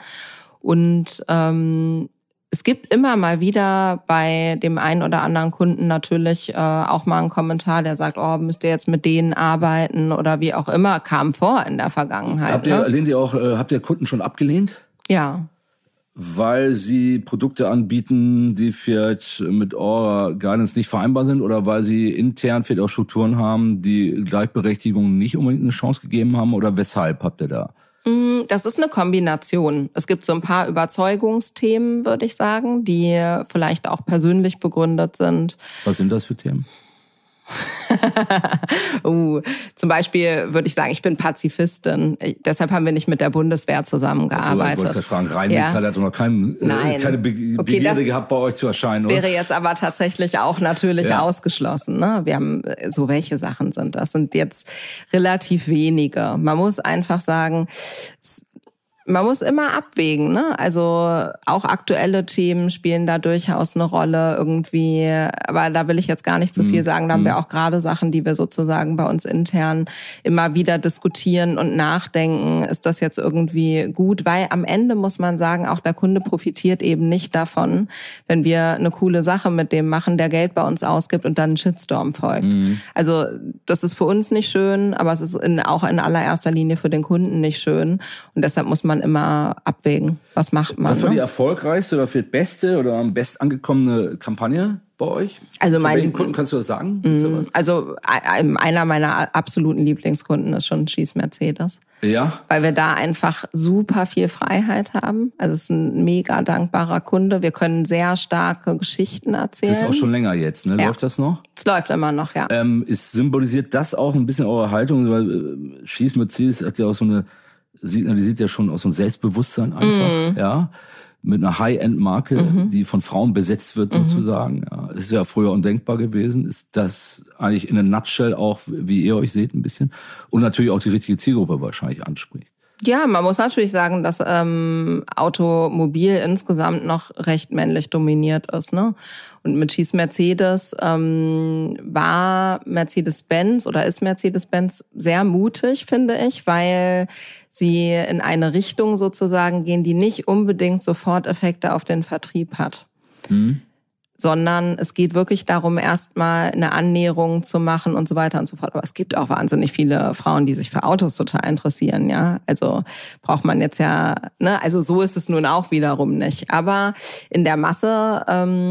Und es gibt immer mal wieder bei dem einen oder anderen Kunden natürlich auch mal einen Kommentar, der sagt, oh, müsst ihr jetzt mit denen arbeiten oder wie auch immer, kam vor in der Vergangenheit. Habt ihr Kunden schon abgelehnt? Ja. Weil sie Produkte anbieten, die vielleicht mit eurer Guidance nicht vereinbar sind oder weil sie intern vielleicht auch Strukturen haben, die Gleichberechtigung nicht unbedingt eine Chance gegeben haben oder weshalb habt ihr da? Das ist eine Kombination. Es gibt so ein paar Überzeugungsthemen, würde ich sagen, die vielleicht auch persönlich begründet sind. Was sind das für Themen? Zum Beispiel würde ich sagen, ich bin Pazifistin. Deshalb haben wir nicht mit der Bundeswehr zusammengearbeitet. Ich wollte fragen, Rheinmetall hat doch noch keine Begierde gehabt, bei euch zu erscheinen. Das wäre jetzt aber tatsächlich auch natürlich ausgeschlossen. Ne? Wir haben, so welche Sachen sind das? Sind jetzt relativ wenige. Man muss einfach sagen, man muss immer abwägen, ne? Also auch aktuelle Themen spielen da durchaus eine Rolle irgendwie. Aber da will ich jetzt gar nicht zu viel sagen. Da haben wir auch gerade Sachen, die wir sozusagen bei uns intern immer wieder diskutieren und nachdenken. Ist das jetzt irgendwie gut? Weil am Ende muss man sagen, auch der Kunde profitiert eben nicht davon, wenn wir eine coole Sache mit dem machen, der Geld bei uns ausgibt und dann ein Shitstorm folgt. Also das ist für uns nicht schön, aber es ist auch in allererster Linie für den Kunden nicht schön. Und deshalb muss man immer abwägen, was macht man. Was war die erfolgreichste oder vielleicht beste oder am best angekommene Kampagne bei euch? Also welchen Kunden kannst du das sagen? Also einer meiner absoluten Lieblingskunden ist schon Schieß Mercedes. Ja. Weil wir da einfach super viel Freiheit haben. Also es ist ein mega dankbarer Kunde. Wir können sehr starke Geschichten erzählen. Das ist auch schon länger jetzt, ne? Ja. Läuft das noch? Es läuft immer noch, ja. Symbolisiert das auch ein bisschen eure Haltung? Weil Schieß Mercedes hat ja auch signalisiert ja schon aus so einem Selbstbewusstsein einfach, ja, mit einer High-End-Marke, die von Frauen besetzt wird sozusagen. Ja, das ist ja früher undenkbar gewesen. Ist das eigentlich in a nutshell auch, wie ihr euch seht, ein bisschen? Und natürlich auch die richtige Zielgruppe wahrscheinlich anspricht. Ja, man muss natürlich sagen, dass Automobil insgesamt noch recht männlich dominiert ist, ne? Und mit Schieß Mercedes war Mercedes-Benz oder ist Mercedes-Benz sehr mutig, finde ich, weil sie in eine Richtung sozusagen gehen, die nicht unbedingt sofort Effekte auf den Vertrieb hat. sondern es geht wirklich darum, erstmal eine Annäherung zu machen und so weiter und so fort. Aber es gibt auch wahnsinnig viele Frauen, die sich für Autos total interessieren, ja. Also braucht man jetzt ja, ne, also so ist es nun auch wiederum nicht. Aber in der Masse,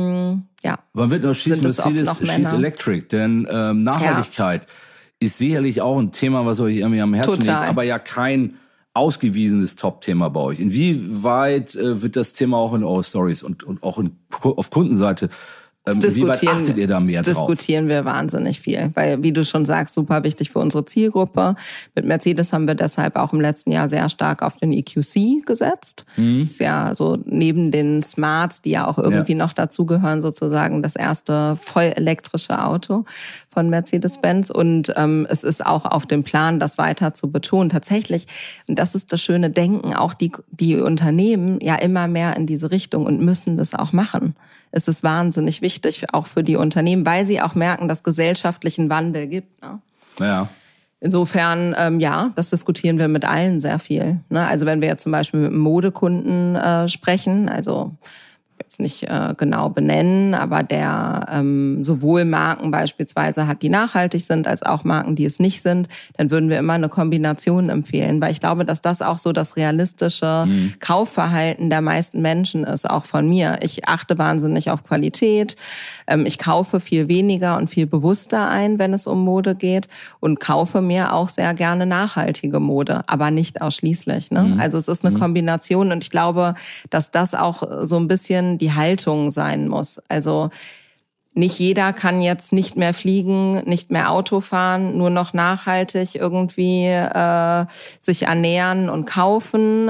ja. Wann wird noch Schieß Mercedes, Schieß Electric? Denn Nachhaltigkeit ist sicherlich auch ein Thema, was euch irgendwie am Herzen liegt, aber ja kein ausgewiesenes Top-Thema bei euch. Inwieweit wird das Thema auch in eure Stories und auch auf Kundenseite, inwieweit achtet ihr da mehr drauf? Diskutieren wir wahnsinnig viel, weil, wie du schon sagst, super wichtig für unsere Zielgruppe. Mit Mercedes haben wir deshalb auch im letzten Jahr sehr stark auf den EQC gesetzt. Das ist ja so neben den Smarts, die ja auch irgendwie noch dazugehören, sozusagen das erste voll elektrische Auto von Mercedes-Benz. Und es ist auch auf dem Plan, das weiter zu betonen. Tatsächlich, und das ist das schöne Denken, auch die Unternehmen ja immer mehr in diese Richtung und müssen das auch machen. Es ist wahnsinnig wichtig, auch für die Unternehmen, weil sie auch merken, dass es gesellschaftlichen Wandel gibt. Ne? Ja. Insofern, das diskutieren wir mit allen sehr viel. Ne? Also wenn wir jetzt zum Beispiel mit einem Modekunden sprechen, also jetzt nicht genau benennen, aber der sowohl Marken beispielsweise hat, die nachhaltig sind, als auch Marken, die es nicht sind, dann würden wir immer eine Kombination empfehlen, weil ich glaube, dass das auch so das realistische Kaufverhalten der meisten Menschen ist, auch von mir. Ich achte wahnsinnig auf Qualität, ich kaufe viel weniger und viel bewusster ein, wenn es um Mode geht und kaufe mir auch sehr gerne nachhaltige Mode, aber nicht ausschließlich. Ne? Also es ist eine Kombination und ich glaube, dass das auch so ein bisschen die Haltung sein muss. Also nicht jeder kann jetzt nicht mehr fliegen, nicht mehr Auto fahren, nur noch nachhaltig irgendwie sich ernähren und kaufen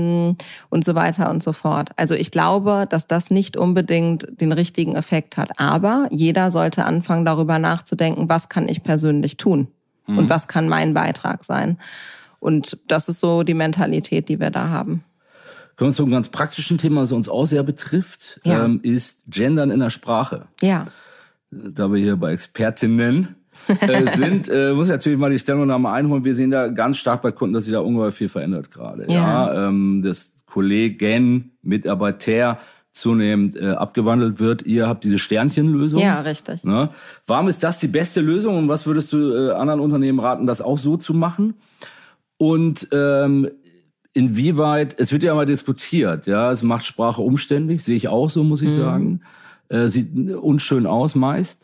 und so weiter und so fort. Also ich glaube, dass das nicht unbedingt den richtigen Effekt hat. Aber jeder sollte anfangen, darüber nachzudenken, was kann ich persönlich tun und was kann mein Beitrag sein. Und das ist so die Mentalität, die wir da haben. Kommen wir zu einem ganz praktischen Thema, das uns auch sehr betrifft, ist Gendern in der Sprache. Ja. Da wir hier bei Expertinnen sind, muss ich natürlich mal die Stellungnahme einholen. Wir sehen da ganz stark bei Kunden, dass sich da ungeheuer viel verändert gerade. Ja. Das Kollegen, Mitarbeiter zunehmend abgewandelt wird. Ihr habt diese Sternchenlösung. Ja, richtig. Ne? Warum ist das die beste Lösung und was würdest du anderen Unternehmen raten, das auch so zu machen? Und inwieweit, es wird ja mal diskutiert, ja, es macht Sprache umständlich, sehe ich auch so, muss ich sagen. Sieht unschön aus meist.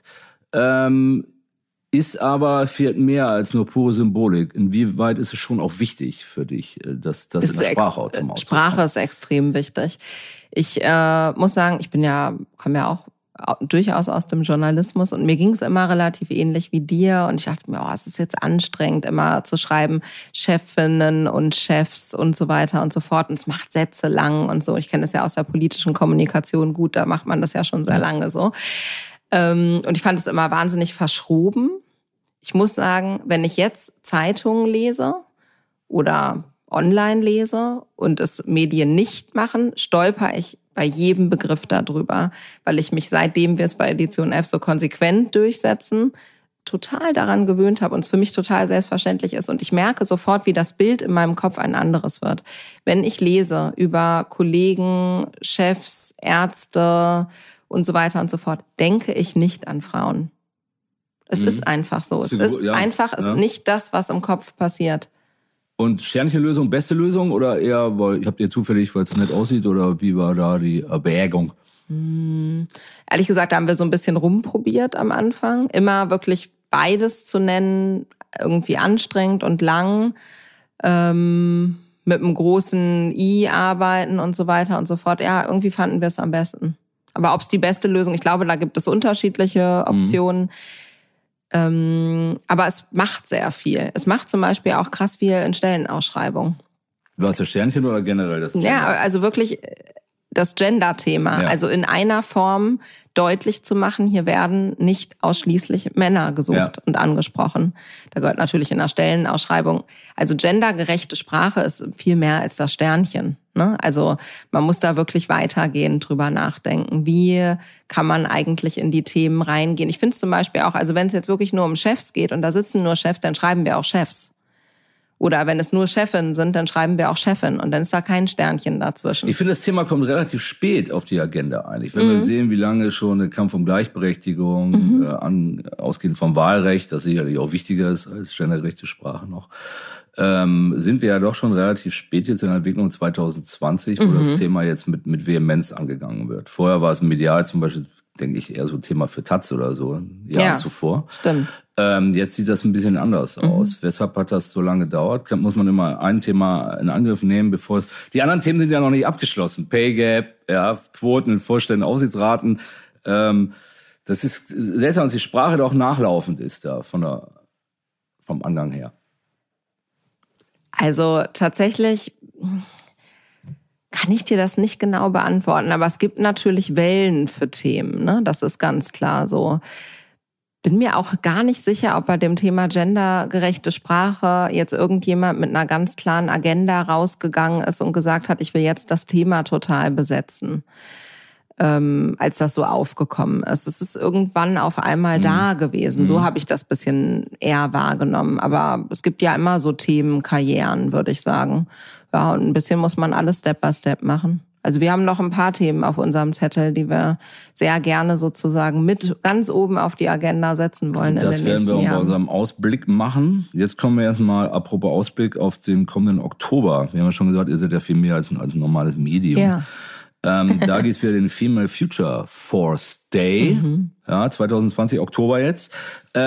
Ist aber viel mehr als nur pure Symbolik. Inwieweit ist es schon auch wichtig für dich, das in der Sprache auch zum Ausdruck? Sprache ist extrem wichtig. Ich muss sagen, komme ja auch durchaus aus dem Journalismus und mir ging es immer relativ ähnlich wie dir und ich dachte mir, es ist jetzt anstrengend, immer zu schreiben, Chefinnen und Chefs und so weiter und so fort und es macht Sätze lang und so. Ich kenne das ja aus der politischen Kommunikation gut, da macht man das ja schon sehr lange so. Und ich fand es immer wahnsinnig verschroben. Ich muss sagen, wenn ich jetzt Zeitungen lese oder online lese und es Medien nicht machen, stolper ich bei jedem Begriff darüber, weil ich mich, seitdem wir es bei Edition F so konsequent durchsetzen, total daran gewöhnt habe und es für mich total selbstverständlich ist. Und ich merke sofort, wie das Bild in meinem Kopf ein anderes wird. Wenn ich lese über Kollegen, Chefs, Ärzte und so weiter und so fort, denke ich nicht an Frauen. Es ist einfach so. Es ist einfach nicht das, was im Kopf passiert. Und Sternchenlösung, beste Lösung oder eher, habt ihr zufällig, weil es nett aussieht oder wie war da die Erwägung? Ehrlich gesagt, da haben wir so ein bisschen rumprobiert am Anfang. Immer wirklich beides zu nennen, irgendwie anstrengend und lang, mit einem großen I arbeiten und so weiter und so fort. Ja, irgendwie fanden wir es am besten. Aber ob es die beste Lösung, ich glaube, da gibt es unterschiedliche Optionen. Aber es macht sehr viel. Es macht zum Beispiel auch krass viel in Stellenausschreibungen. War es das Sternchen oder generell das Gender? Ja, also wirklich das Gender-Thema. Ja. Also in einer Form deutlich zu machen, hier werden nicht ausschließlich Männer gesucht und angesprochen. Da gehört natürlich in der Stellenausschreibung. Also gendergerechte Sprache ist viel mehr als das Sternchen. Ne? Also man muss da wirklich weitergehen, drüber nachdenken. Wie kann man eigentlich in die Themen reingehen? Ich finde es zum Beispiel auch, also wenn es jetzt wirklich nur um Chefs geht und da sitzen nur Chefs, dann schreiben wir auch Chefs. Oder wenn es nur Chefin sind, dann schreiben wir auch Chefin und dann ist da kein Sternchen dazwischen. Ich finde, das Thema kommt relativ spät auf die Agenda eigentlich. Wenn wir sehen, wie lange schon der Kampf um Gleichberechtigung, ausgehend vom Wahlrecht, das sicherlich auch wichtiger ist als gendergerechte Sprache noch, sind wir ja doch schon relativ spät jetzt in der Entwicklung 2020, wo das Thema jetzt mit Vehemenz angegangen wird. Vorher war es medial zum Beispiel, denke ich, eher so ein Thema für Taz oder so, Jahre zuvor. Stimmt. Jetzt sieht das ein bisschen anders aus. Weshalb hat das so lange gedauert? Muss man immer ein Thema in Angriff nehmen, bevor es... Die anderen Themen sind ja noch nicht abgeschlossen. Pay Gap, ja, Quoten in Vorständen, Aufsichtsraten. Das ist seltsam, dass die Sprache doch nachlaufend ist da vom Angang her. Also tatsächlich kann ich dir das nicht genau beantworten, aber es gibt natürlich Wellen für Themen, ne? Das ist ganz klar so. Bin mir auch gar nicht sicher, ob bei dem Thema gendergerechte Sprache jetzt irgendjemand mit einer ganz klaren Agenda rausgegangen ist und gesagt hat, ich will jetzt das Thema total besetzen, als das so aufgekommen ist. Es ist irgendwann auf einmal da gewesen. So habe ich das bisschen eher wahrgenommen. Aber es gibt ja immer so Themenkarrieren, würde ich sagen. Ja, und ein bisschen muss man alles Step by Step machen. Also wir haben noch ein paar Themen auf unserem Zettel, die wir sehr gerne sozusagen mit ganz oben auf die Agenda setzen wollen in den nächsten Jahren. Das werden wir bei unserem Ausblick machen. Jetzt kommen wir erstmal, apropos Ausblick, auf den kommenden Oktober. Wir haben ja schon gesagt, ihr seid ja viel mehr als ein normales Medium. Ja. Da geht's wieder den Female Future Force Day. Ja, 2020, Oktober jetzt.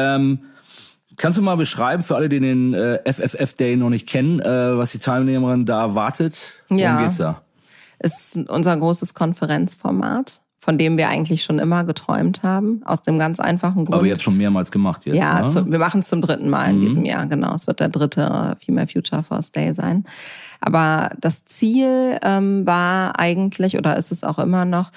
Kannst du mal beschreiben, für alle, die den FFF Day noch nicht kennen, was die Teilnehmerin da erwartet? Worum geht's da? Ist unser großes Konferenzformat, von dem wir eigentlich schon immer geträumt haben, aus dem ganz einfachen Grund. Aber jetzt schon mehrmals gemacht jetzt, ja, ne? Wir machen es zum 3. Mal in diesem Jahr, genau. Es wird der 3. Female Future Force Day sein. Aber das Ziel war eigentlich, oder ist es auch immer noch,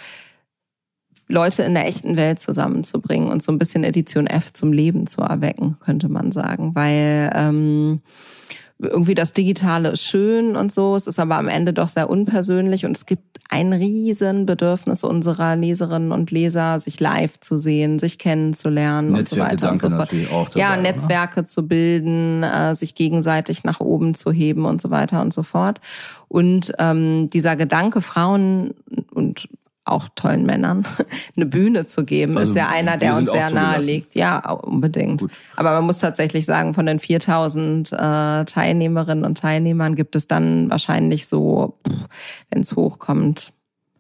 Leute in der echten Welt zusammenzubringen und so ein bisschen Edition F zum Leben zu erwecken, könnte man sagen. Weil irgendwie das Digitale ist schön und so, es ist aber am Ende doch sehr unpersönlich und es gibt ein riesen Bedürfnis unserer Leserinnen und Leser, sich live zu sehen, sich kennenzulernen und so weiter und so fort. Natürlich auch dabei, ja, Netzwerke zu bilden, sich gegenseitig nach oben zu heben und so weiter und so fort. Und dieser Gedanke, Frauen und auch tollen Männern eine Bühne zu geben, also ist ja einer, der uns sehr nahe liegt. Ja, unbedingt. Gut. Aber man muss tatsächlich sagen, von den 4000 Teilnehmerinnen und Teilnehmern gibt es dann wahrscheinlich so, wenn es hochkommt,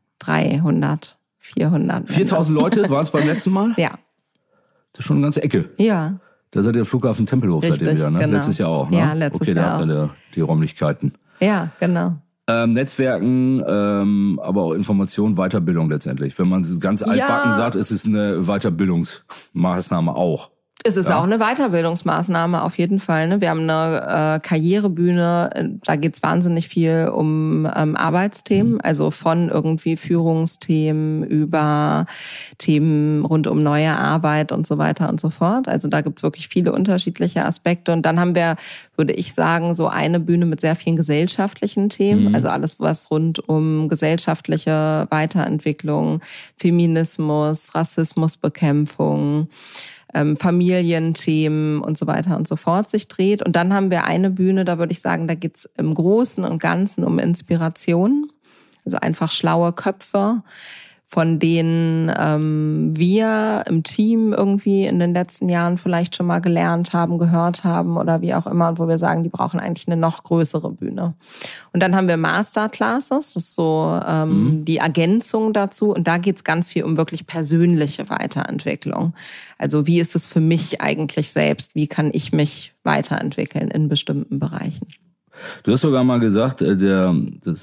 300, 400. 4000 Leute waren es beim letzten Mal? Ja. Das ist schon eine ganze Ecke. Ja. Da seid ihr Flughafen Tempelhof, seid ihr wieder, ne? Genau. Letztes Jahr auch, ne? Ja, letztes Jahr. Okay, da habt ihr die Räumlichkeiten. Ja, genau. Netzwerken, aber auch Information, Weiterbildung letztendlich. Wenn man es ganz altbacken sagt, ist es eine Weiterbildungsmaßnahme auch. Es ist auch eine Weiterbildungsmaßnahme auf jeden Fall. Ne? Wir haben eine Karrierebühne, da geht's wahnsinnig viel um Arbeitsthemen, also von irgendwie Führungsthemen über Themen rund um neue Arbeit und so weiter und so fort. Also da gibt's wirklich viele unterschiedliche Aspekte. Und dann haben wir, würde ich sagen, so eine Bühne mit sehr vielen gesellschaftlichen Themen, also alles, was rund um gesellschaftliche Weiterentwicklung, Feminismus, Rassismusbekämpfung, Familienthemen und so weiter und so fort sich dreht. Und dann haben wir eine Bühne, da würde ich sagen, da geht's im Großen und Ganzen um Inspiration. Also einfach schlaue Köpfe, von denen wir im Team irgendwie in den letzten Jahren vielleicht schon mal gelernt haben, gehört haben oder wie auch immer. Und wo wir sagen, die brauchen eigentlich eine noch größere Bühne. Und dann haben wir Masterclasses, das ist so die Ergänzung dazu. Und da geht's ganz viel um wirklich persönliche Weiterentwicklung. Also wie ist es für mich eigentlich selbst? Wie kann ich mich weiterentwickeln in bestimmten Bereichen? Du hast sogar mal gesagt, der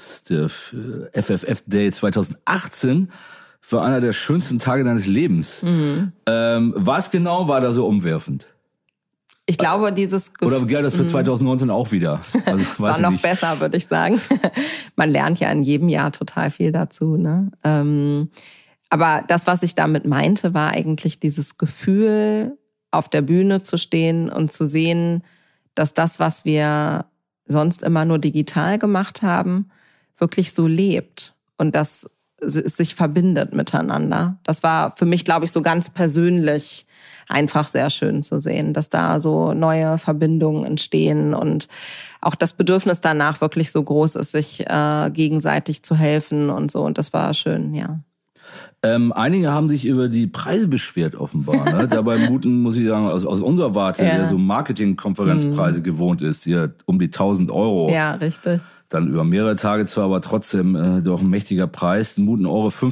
FFF Day 2018 war einer der schönsten Tage deines Lebens. Was genau war da so umwerfend? Ich glaube, dieses Gefühl... Oder gilt das für 2019 auch wieder? Also, es war noch besser, würde ich sagen. Man lernt ja in jedem Jahr total viel dazu, ne? Aber das, was ich damit meinte, war eigentlich dieses Gefühl, auf der Bühne zu stehen und zu sehen, dass das, was wir sonst immer nur digital gemacht haben, wirklich so lebt. Und dass es sich verbindet miteinander. Das war für mich, glaube ich, so ganz persönlich einfach sehr schön zu sehen, dass da so neue Verbindungen entstehen und auch das Bedürfnis danach wirklich so groß ist, sich gegenseitig zu helfen und so. Und das war schön, ja. Einige haben sich über die Preise beschwert, offenbar. Ne? Dabei muten, muss ich sagen, aus unserer Warte, der so Marketing-Konferenzpreise gewohnt ist, hier um die 1.000 Euro. Ja, richtig. Dann über mehrere Tage zwar, aber trotzdem doch ein mächtiger Preis. Muten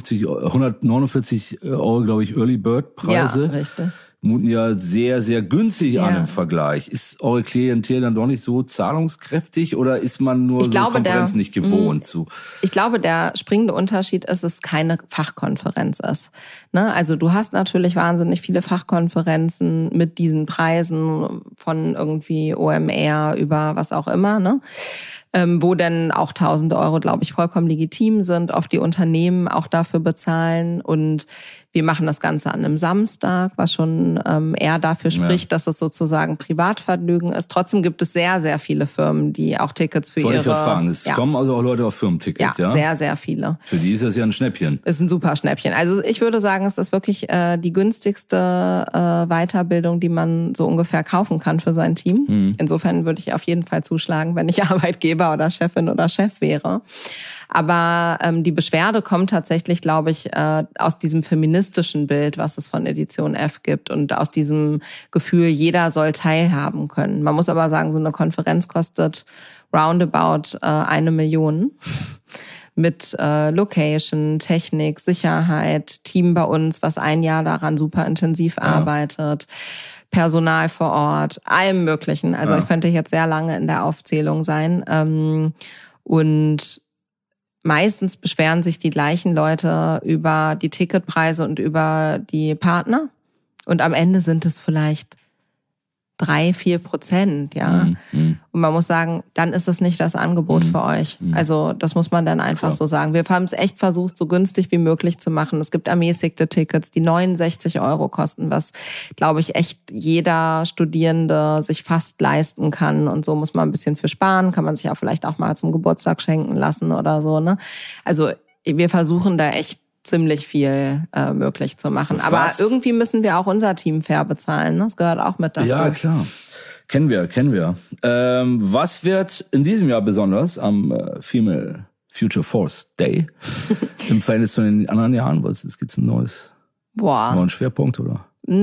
149 Euro, glaube ich, Early Bird Preise. Ja, richtig. Muten ja sehr, sehr günstig an im Vergleich. Ist eure Klientel dann doch nicht so zahlungskräftig oder ist man nur so Konferenzen nicht gewohnt zu? Ich glaube, der springende Unterschied ist, dass es keine Fachkonferenz ist. Ne? Also du hast natürlich wahnsinnig viele Fachkonferenzen mit diesen Preisen von irgendwie OMR über was auch immer, ne? Wo dann auch 1.000 Euro, glaube ich, vollkommen legitim sind, oft die Unternehmen auch dafür bezahlen. Und wir machen das Ganze an einem Samstag, was schon eher dafür spricht, dass es sozusagen Privatvergnügen ist. Trotzdem gibt es sehr, sehr viele Firmen, die auch Tickets für Wollte ich fragen. Es kommen also auch Leute auf Firmenticket, ja? Sehr, sehr viele. Für die ist das ja ein Schnäppchen. Ist ein super Schnäppchen. Also ich würde sagen, es ist wirklich die günstigste Weiterbildung, die man so ungefähr kaufen kann für sein Team. Insofern würde ich auf jeden Fall zuschlagen, wenn ich Arbeitgeber oder Chefin oder Chef wäre. Aber die Beschwerde kommt tatsächlich, glaube ich, aus diesem feministischen Bild, was es von Edition F gibt und aus diesem Gefühl, jeder soll teilhaben können. Man muss aber sagen, so eine Konferenz kostet roundabout 1 Million. Mit Location, Technik, Sicherheit, Team bei uns, was ein Jahr daran super intensiv arbeitet. Personal vor Ort, allem Möglichen. Also ich könnte jetzt sehr lange in der Aufzählung sein. Und meistens beschweren sich die gleichen Leute über die Ticketpreise und über die Partner. Und am Ende sind es vielleicht 3-4%, ja. Und man muss sagen, dann ist es nicht das Angebot für euch. Also das muss man dann einfach so sagen. Wir haben es echt versucht, so günstig wie möglich zu machen. Es gibt ermäßigte Tickets, die 69 Euro kosten, was, glaube ich, echt jeder Studierende sich fast leisten kann. Und so muss man ein bisschen für sparen, kann man sich auch vielleicht auch mal zum Geburtstag schenken lassen oder so, ne? Also wir versuchen da echt ziemlich viel möglich zu machen. Aber irgendwie müssen wir auch unser Team fair bezahlen. Ne? Das gehört auch mit dazu. Ja, klar. Kennen wir. Was wird in diesem Jahr besonders am Female Future Force Day im Verhältnis zu den anderen Jahren? Gibt's ein neuen Schwerpunkt, oder?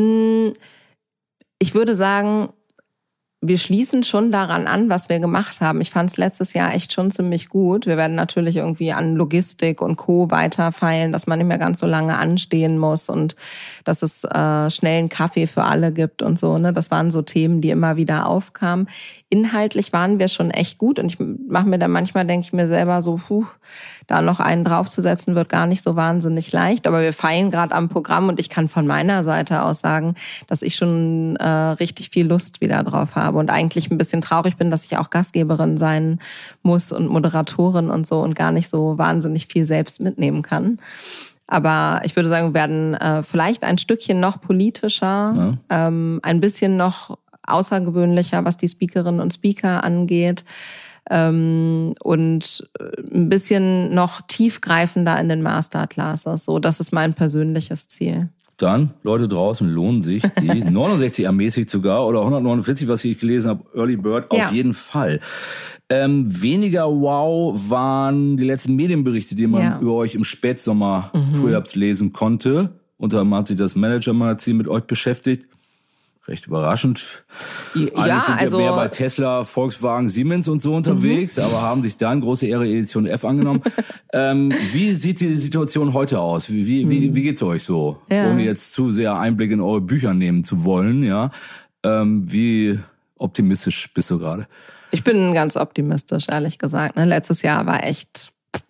Ich würde sagen, wir schließen schon daran an, was wir gemacht haben. Ich fand es letztes Jahr echt schon ziemlich gut. Wir werden natürlich irgendwie an Logistik und Co. weiterfeilen, dass man nicht mehr ganz so lange anstehen muss und dass es schnell einen Kaffee für alle gibt und so. Ne? Das waren so Themen, die immer wieder aufkamen. Inhaltlich waren wir schon echt gut und ich mache mir dann manchmal, denke ich mir selber so, da noch einen draufzusetzen, wird gar nicht so wahnsinnig leicht. Aber wir feilen gerade am Programm und ich kann von meiner Seite aus sagen, dass ich schon richtig viel Lust wieder drauf habe und eigentlich ein bisschen traurig bin, dass ich auch Gastgeberin sein muss und Moderatorin und so und gar nicht so wahnsinnig viel selbst mitnehmen kann. Aber ich würde sagen, wir werden vielleicht ein Stückchen noch politischer, ein bisschen noch außergewöhnlicher, was die Speakerinnen und Speaker angeht. Und ein bisschen noch tiefgreifender in den Masterclasses. So, das ist mein persönliches Ziel. Dann, Leute draußen, lohnen sich die 69 ermäßigt sogar oder 149, was ich gelesen habe, Early Bird, auf jeden Fall. Weniger wow waren die letzten Medienberichte, die man über euch im Spätsommer, Frühherbst lesen konnte. Unter anderem hat sich das Manager-Magazin mit euch beschäftigt. Recht überraschend. Eigentlich sind ja mehr bei Tesla, Volkswagen, Siemens und so unterwegs, aber haben sich da eine große Ehre Edition F angenommen. Wie sieht die Situation heute aus? Wie geht's euch so? Ohne jetzt zu sehr Einblick in eure Bücher nehmen zu wollen, ja. Wie optimistisch bist du gerade? Ich bin ganz optimistisch, ehrlich gesagt. Ne? Letztes Jahr war echt...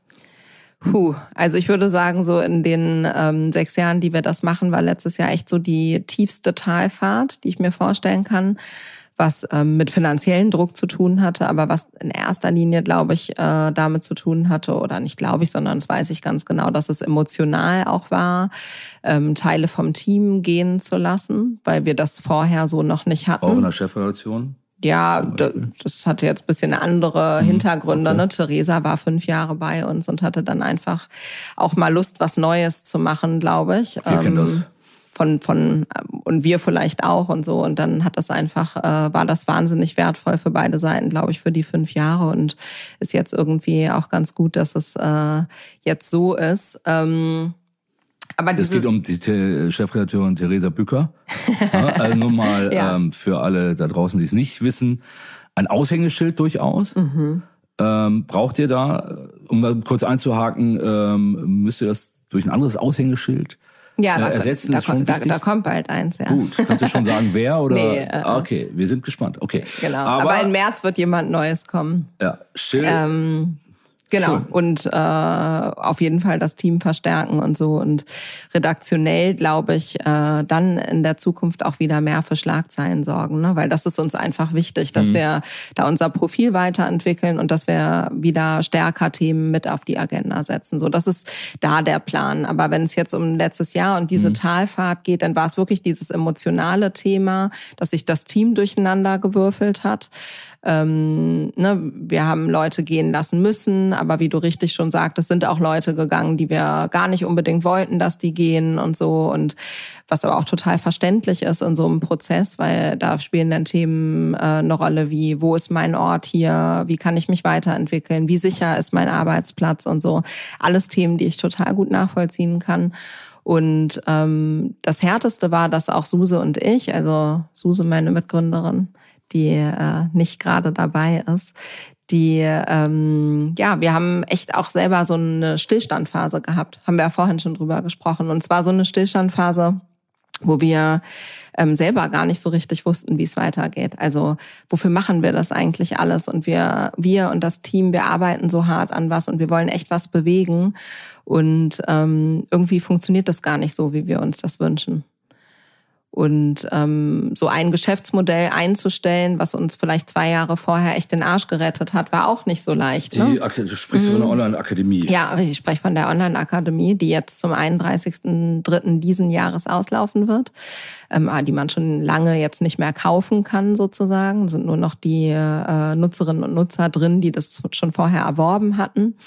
Also ich würde sagen, so in den 6 Jahren, die wir das machen, war letztes Jahr echt so die tiefste Talfahrt, die ich mir vorstellen kann, was mit finanziellen Druck zu tun hatte, aber was in erster Linie, glaube ich, damit zu tun hatte, oder nicht glaube ich, sondern das weiß ich ganz genau, dass es emotional auch war, Teile vom Team gehen zu lassen, weil wir das vorher so noch nicht hatten. Auch in der Chefredaktion? Ja, das hatte jetzt ein bisschen andere Hintergründe. Okay. Ne? Theresa war 5 Jahre bei uns und hatte dann einfach auch mal Lust, was Neues zu machen, glaube ich. Wir kennen das. Und wir vielleicht auch und so. Und dann hat das einfach, war das wahnsinnig wertvoll für beide Seiten, glaube ich, für die 5 Jahre und ist jetzt irgendwie auch ganz gut, dass es jetzt so ist. Aber es geht um die Chefredakteurin Theresa Bücker. Ja, also nur mal Ja. für alle da draußen, die es nicht wissen, ein Aushängeschild durchaus. Braucht ihr da, um mal kurz einzuhaken, müsst ihr das durch ein anderes Aushängeschild ja, ersetzen? Ist schon wichtig? Da kommt bald eins, ja. Gut, kannst du schon sagen, wer? Oder? Nee, Okay, wir sind gespannt. Okay. Genau. Aber im März wird jemand Neues kommen. Ja, Schild. Genau. Schön. Und auf jeden Fall das Team verstärken und so. Und redaktionell, glaube ich, dann in der Zukunft auch wieder mehr für Schlagzeilen sorgen. Ne? Weil das ist uns einfach wichtig, dass wir da unser Profil weiterentwickeln und dass wir wieder stärker Themen mit auf die Agenda setzen. So, das ist da der Plan. Aber wenn es jetzt um letztes Jahr und diese Talfahrt geht, dann war es wirklich dieses emotionale Thema, dass sich das Team durcheinander gewürfelt hat. Wir haben Leute gehen lassen müssen, aber wie du richtig schon sagtest, sind auch Leute gegangen, die wir gar nicht unbedingt wollten, dass die gehen und so. Und was aber auch total verständlich ist in so einem Prozess, weil da spielen dann Themen eine Rolle wie, wo ist mein Ort hier, wie kann ich mich weiterentwickeln, wie sicher ist mein Arbeitsplatz und so. Alles Themen, die ich total gut nachvollziehen kann. Und das Härteste war, dass auch Suse und ich, also Suse, meine Mitgründerin, die nicht gerade dabei ist, wir haben echt auch selber so eine Stillstandphase gehabt. Haben wir ja vorhin schon drüber gesprochen. Und zwar so eine Stillstandphase, wo wir selber gar nicht so richtig wussten, wie es weitergeht. Also wofür machen wir das eigentlich alles? Und wir und das Team, wir arbeiten so hart an was und wir wollen echt was bewegen. Und irgendwie funktioniert das gar nicht so, wie wir uns das wünschen. Und so ein Geschäftsmodell einzustellen, was uns vielleicht 2 Jahre vorher echt den Arsch gerettet hat, war auch nicht so leicht. Ne? Du sprichst von der Online-Akademie. Ja, ich spreche von der Online-Akademie, die jetzt zum 31.03. diesen Jahres auslaufen wird, die man schon lange jetzt nicht mehr kaufen kann sozusagen. Es sind nur noch die Nutzerinnen und Nutzer drin, die das schon vorher erworben hatten.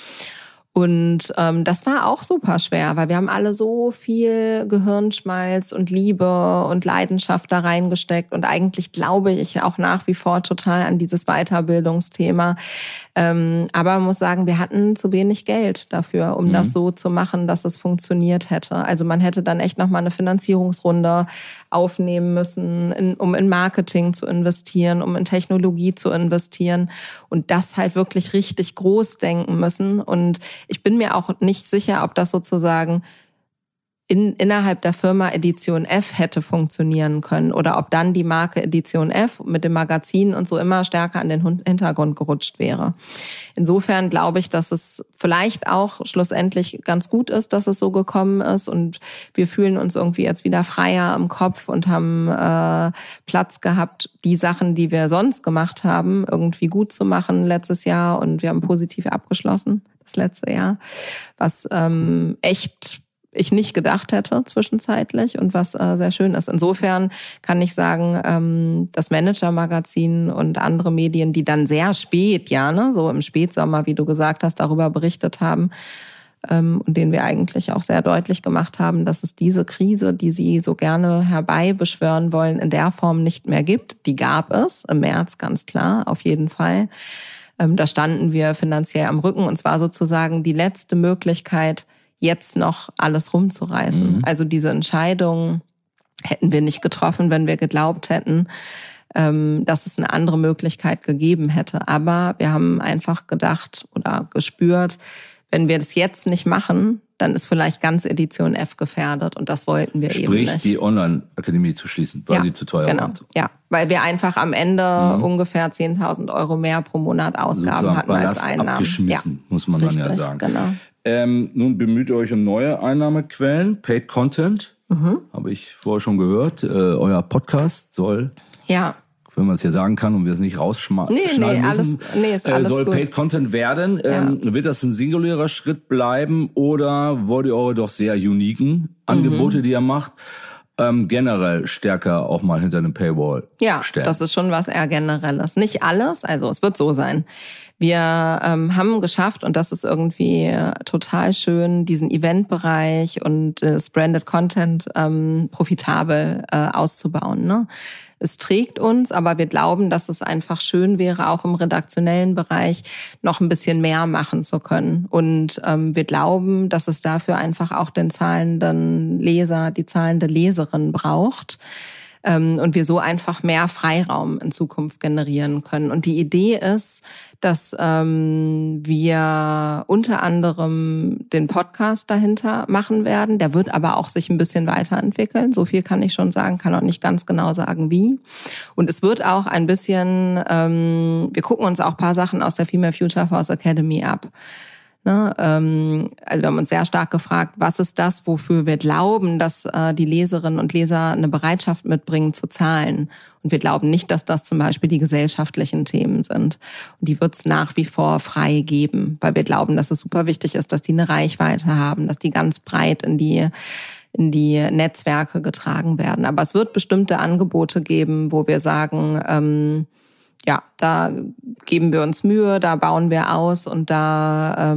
Und das war auch super schwer, weil wir haben alle so viel Gehirnschmalz und Liebe und Leidenschaft da reingesteckt. Und eigentlich glaube ich auch nach wie vor total an dieses Weiterbildungsthema. Aber man muss sagen, wir hatten zu wenig Geld dafür, um das so zu machen, dass es funktioniert hätte. Also man hätte dann echt nochmal eine Finanzierungsrunde aufnehmen müssen, um in Marketing zu investieren, um in Technologie zu investieren und das halt wirklich richtig groß denken müssen. Und ich bin mir auch nicht sicher, ob das sozusagen innerhalb der Firma Edition F hätte funktionieren können oder ob dann die Marke Edition F mit dem Magazin und so immer stärker an den Hintergrund gerutscht wäre. Insofern glaube ich, dass es vielleicht auch schlussendlich ganz gut ist, dass es so gekommen ist und wir fühlen uns irgendwie jetzt wieder freier im Kopf und haben Platz gehabt, die Sachen, die wir sonst gemacht haben, irgendwie gut zu machen letztes Jahr und wir haben positiv abgeschlossen das letzte Jahr, was echt ich nicht gedacht hätte zwischenzeitlich und was sehr schön ist. Insofern kann ich sagen, das Manager-Magazin und andere Medien, die dann sehr spät, so im Spätsommer, wie du gesagt hast, darüber berichtet haben und denen wir eigentlich auch sehr deutlich gemacht haben, dass es diese Krise, die sie so gerne herbeibeschwören wollen, in der Form nicht mehr gibt. Die gab es im März, ganz klar, auf jeden Fall. Da standen wir finanziell am Rücken und zwar sozusagen die letzte Möglichkeit, jetzt noch alles rumzureißen. Also diese Entscheidung hätten wir nicht getroffen, wenn wir geglaubt hätten, dass es eine andere Möglichkeit gegeben hätte. Aber wir haben einfach gedacht oder gespürt, wenn wir das jetzt nicht machen, dann ist vielleicht ganz Edition F gefährdet. Und das wollten wir eben nicht. Sprich, die Online-Akademie zu schließen, weil sie zu teuer war. Ja, weil wir einfach am Ende ungefähr 10.000 € mehr pro Monat Ausgaben hatten als Einnahmen. Abgeschmissen, muss man dann ja sagen. Genau. Nun bemüht ihr euch um neue Einnahmequellen. Paid Content, habe ich vorher schon gehört. Euer Podcast soll... Ja. Wenn man es hier sagen kann und wir es nicht rausschneiden müssen, ist alles soll gut. Paid Content werden. Wird das ein singulärer Schritt bleiben oder wollt ihr eure doch sehr uniken Angebote, die ihr macht, generell stärker auch mal hinter einem Paywall stellen. Ja, das ist schon was eher Generelles. Nicht alles, also es wird so sein. Wir haben geschafft, und das ist irgendwie total schön, diesen Eventbereich und das Branded Content profitabel auszubauen. Ne? Es trägt uns, aber wir glauben, dass es einfach schön wäre, auch im redaktionellen Bereich noch ein bisschen mehr machen zu können. Und wir glauben, dass es dafür einfach auch den zahlenden Leser, die zahlende Leserin braucht. Und wir so einfach mehr Freiraum in Zukunft generieren können. Und die Idee ist, dass wir unter anderem den Podcast dahinter machen werden. Der wird aber auch sich ein bisschen weiterentwickeln. So viel kann ich schon sagen, kann auch nicht ganz genau sagen, wie. Und es wird auch ein bisschen, wir gucken uns auch ein paar Sachen aus der Female Future Force Academy ab. Also wir haben uns sehr stark gefragt, was ist das, wofür wir glauben, dass die Leserinnen und Leser eine Bereitschaft mitbringen zu zahlen. Und wir glauben nicht, dass das zum Beispiel die gesellschaftlichen Themen sind. Und die wird es nach wie vor frei geben, weil wir glauben, dass es super wichtig ist, dass die eine Reichweite haben, dass die ganz breit in die Netzwerke getragen werden. Aber es wird bestimmte Angebote geben, wo wir sagen, ja, da geben wir uns Mühe, da bauen wir aus und da,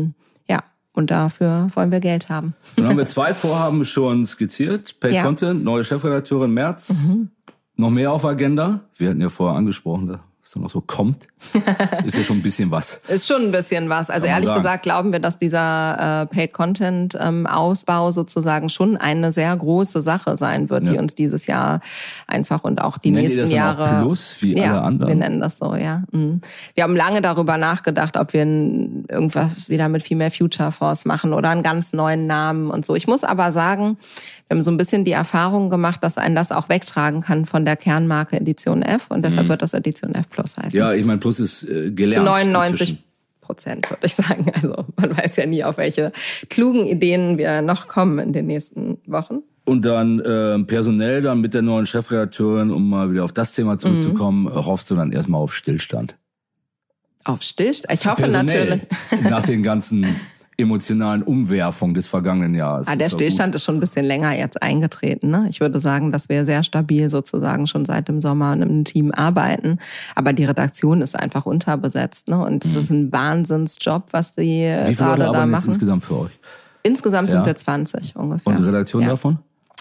und dafür wollen wir Geld haben. Dann haben wir 2 Vorhaben schon skizziert. Paid Content, neue Chefredakteurin März. Noch mehr auf Agenda. Wir hatten ja vorher angesprochen, was da noch so kommt. Ist ja schon ein bisschen was. Ist schon ein bisschen was. Also ehrlich gesagt glauben wir, dass dieser Paid-Content-Ausbau sozusagen schon eine sehr große Sache sein wird, die uns dieses Jahr einfach und auch die nächsten Jahre... Nennt ihr das dann auch Plus wie alle anderen? Wir nennen das so, ja. Wir haben lange darüber nachgedacht, ob wir irgendwas wieder mit Female Future Force machen oder einen ganz neuen Namen und so. Ich muss aber sagen, wir haben so ein bisschen die Erfahrung gemacht, dass einen das auch wegtragen kann von der Kernmarke Edition F und deshalb wird das Edition F Plus heißen. Ja, ich meine, Plus ist gelernt. Zu 99% würde ich sagen. Also man weiß ja nie, auf welche klugen Ideen wir noch kommen in den nächsten Wochen. Und dann personell dann mit der neuen Chefredakteurin, um mal wieder auf das Thema zurückzukommen, hoffst du dann erstmal auf Stillstand? Auf Stillstand? Ich hoffe personell, natürlich. Nach den ganzen emotionalen Umwerfungen des vergangenen Jahres. Der Stillstand ist schon ein bisschen länger jetzt eingetreten. Ne? Ich würde sagen, dass wir sehr stabil sozusagen schon seit dem Sommer in einem Team arbeiten. Aber die Redaktion ist einfach unterbesetzt. Ne? Und es ist ein Wahnsinnsjob, was die Wie viele Leute arbeiten jetzt insgesamt für euch? Insgesamt sind wir 20 ungefähr. Und die Redaktion davon?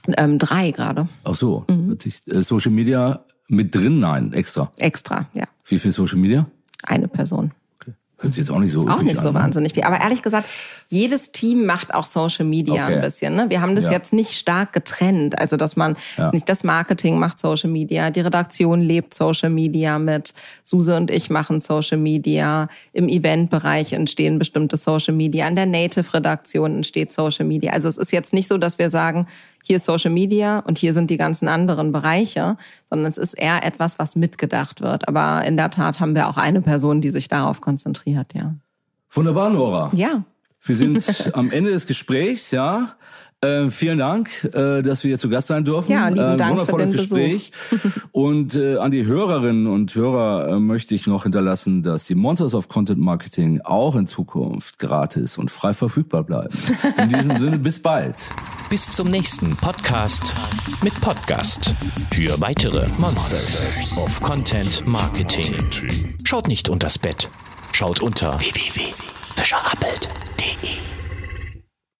3 gerade. Ach so. Social Media mit drin? Nein, extra. Extra, ja. Wie viel Social Media? Eine Person. Hört sich jetzt auch nicht so Auch nicht so an, wahnsinnig viel. Aber ehrlich gesagt, jedes Team macht auch Social Media ein bisschen. Ne? Wir haben das jetzt nicht stark getrennt. Also, dass man nicht das Marketing macht Social Media, die Redaktion lebt Social Media mit. Suse und ich machen Social Media. Im Eventbereich entstehen bestimmte Social Media. An der Native-Redaktion entsteht Social Media. Also, es ist jetzt nicht so, dass wir sagen, hier ist Social Media und hier sind die ganzen anderen Bereiche, sondern es ist eher etwas, was mitgedacht wird. Aber in der Tat haben wir auch eine Person, die sich darauf konzentriert, ja. Wunderbar, Nora. Ja. Wir sind am Ende des Gesprächs, ja. Vielen Dank, dass wir hier zu Gast sein dürfen. Ja, lieben Dank wundervolles für den Gespräch. Und an die Hörerinnen und Hörer möchte ich noch hinterlassen, dass die Monsters of Content Marketing auch in Zukunft gratis und frei verfügbar bleiben. In diesem Sinne, bis bald. Bis zum nächsten Podcast mit Podcast. Für weitere Monsters of Content Marketing. Schaut nicht unters Bett. Schaut unter www.fischerappelt.de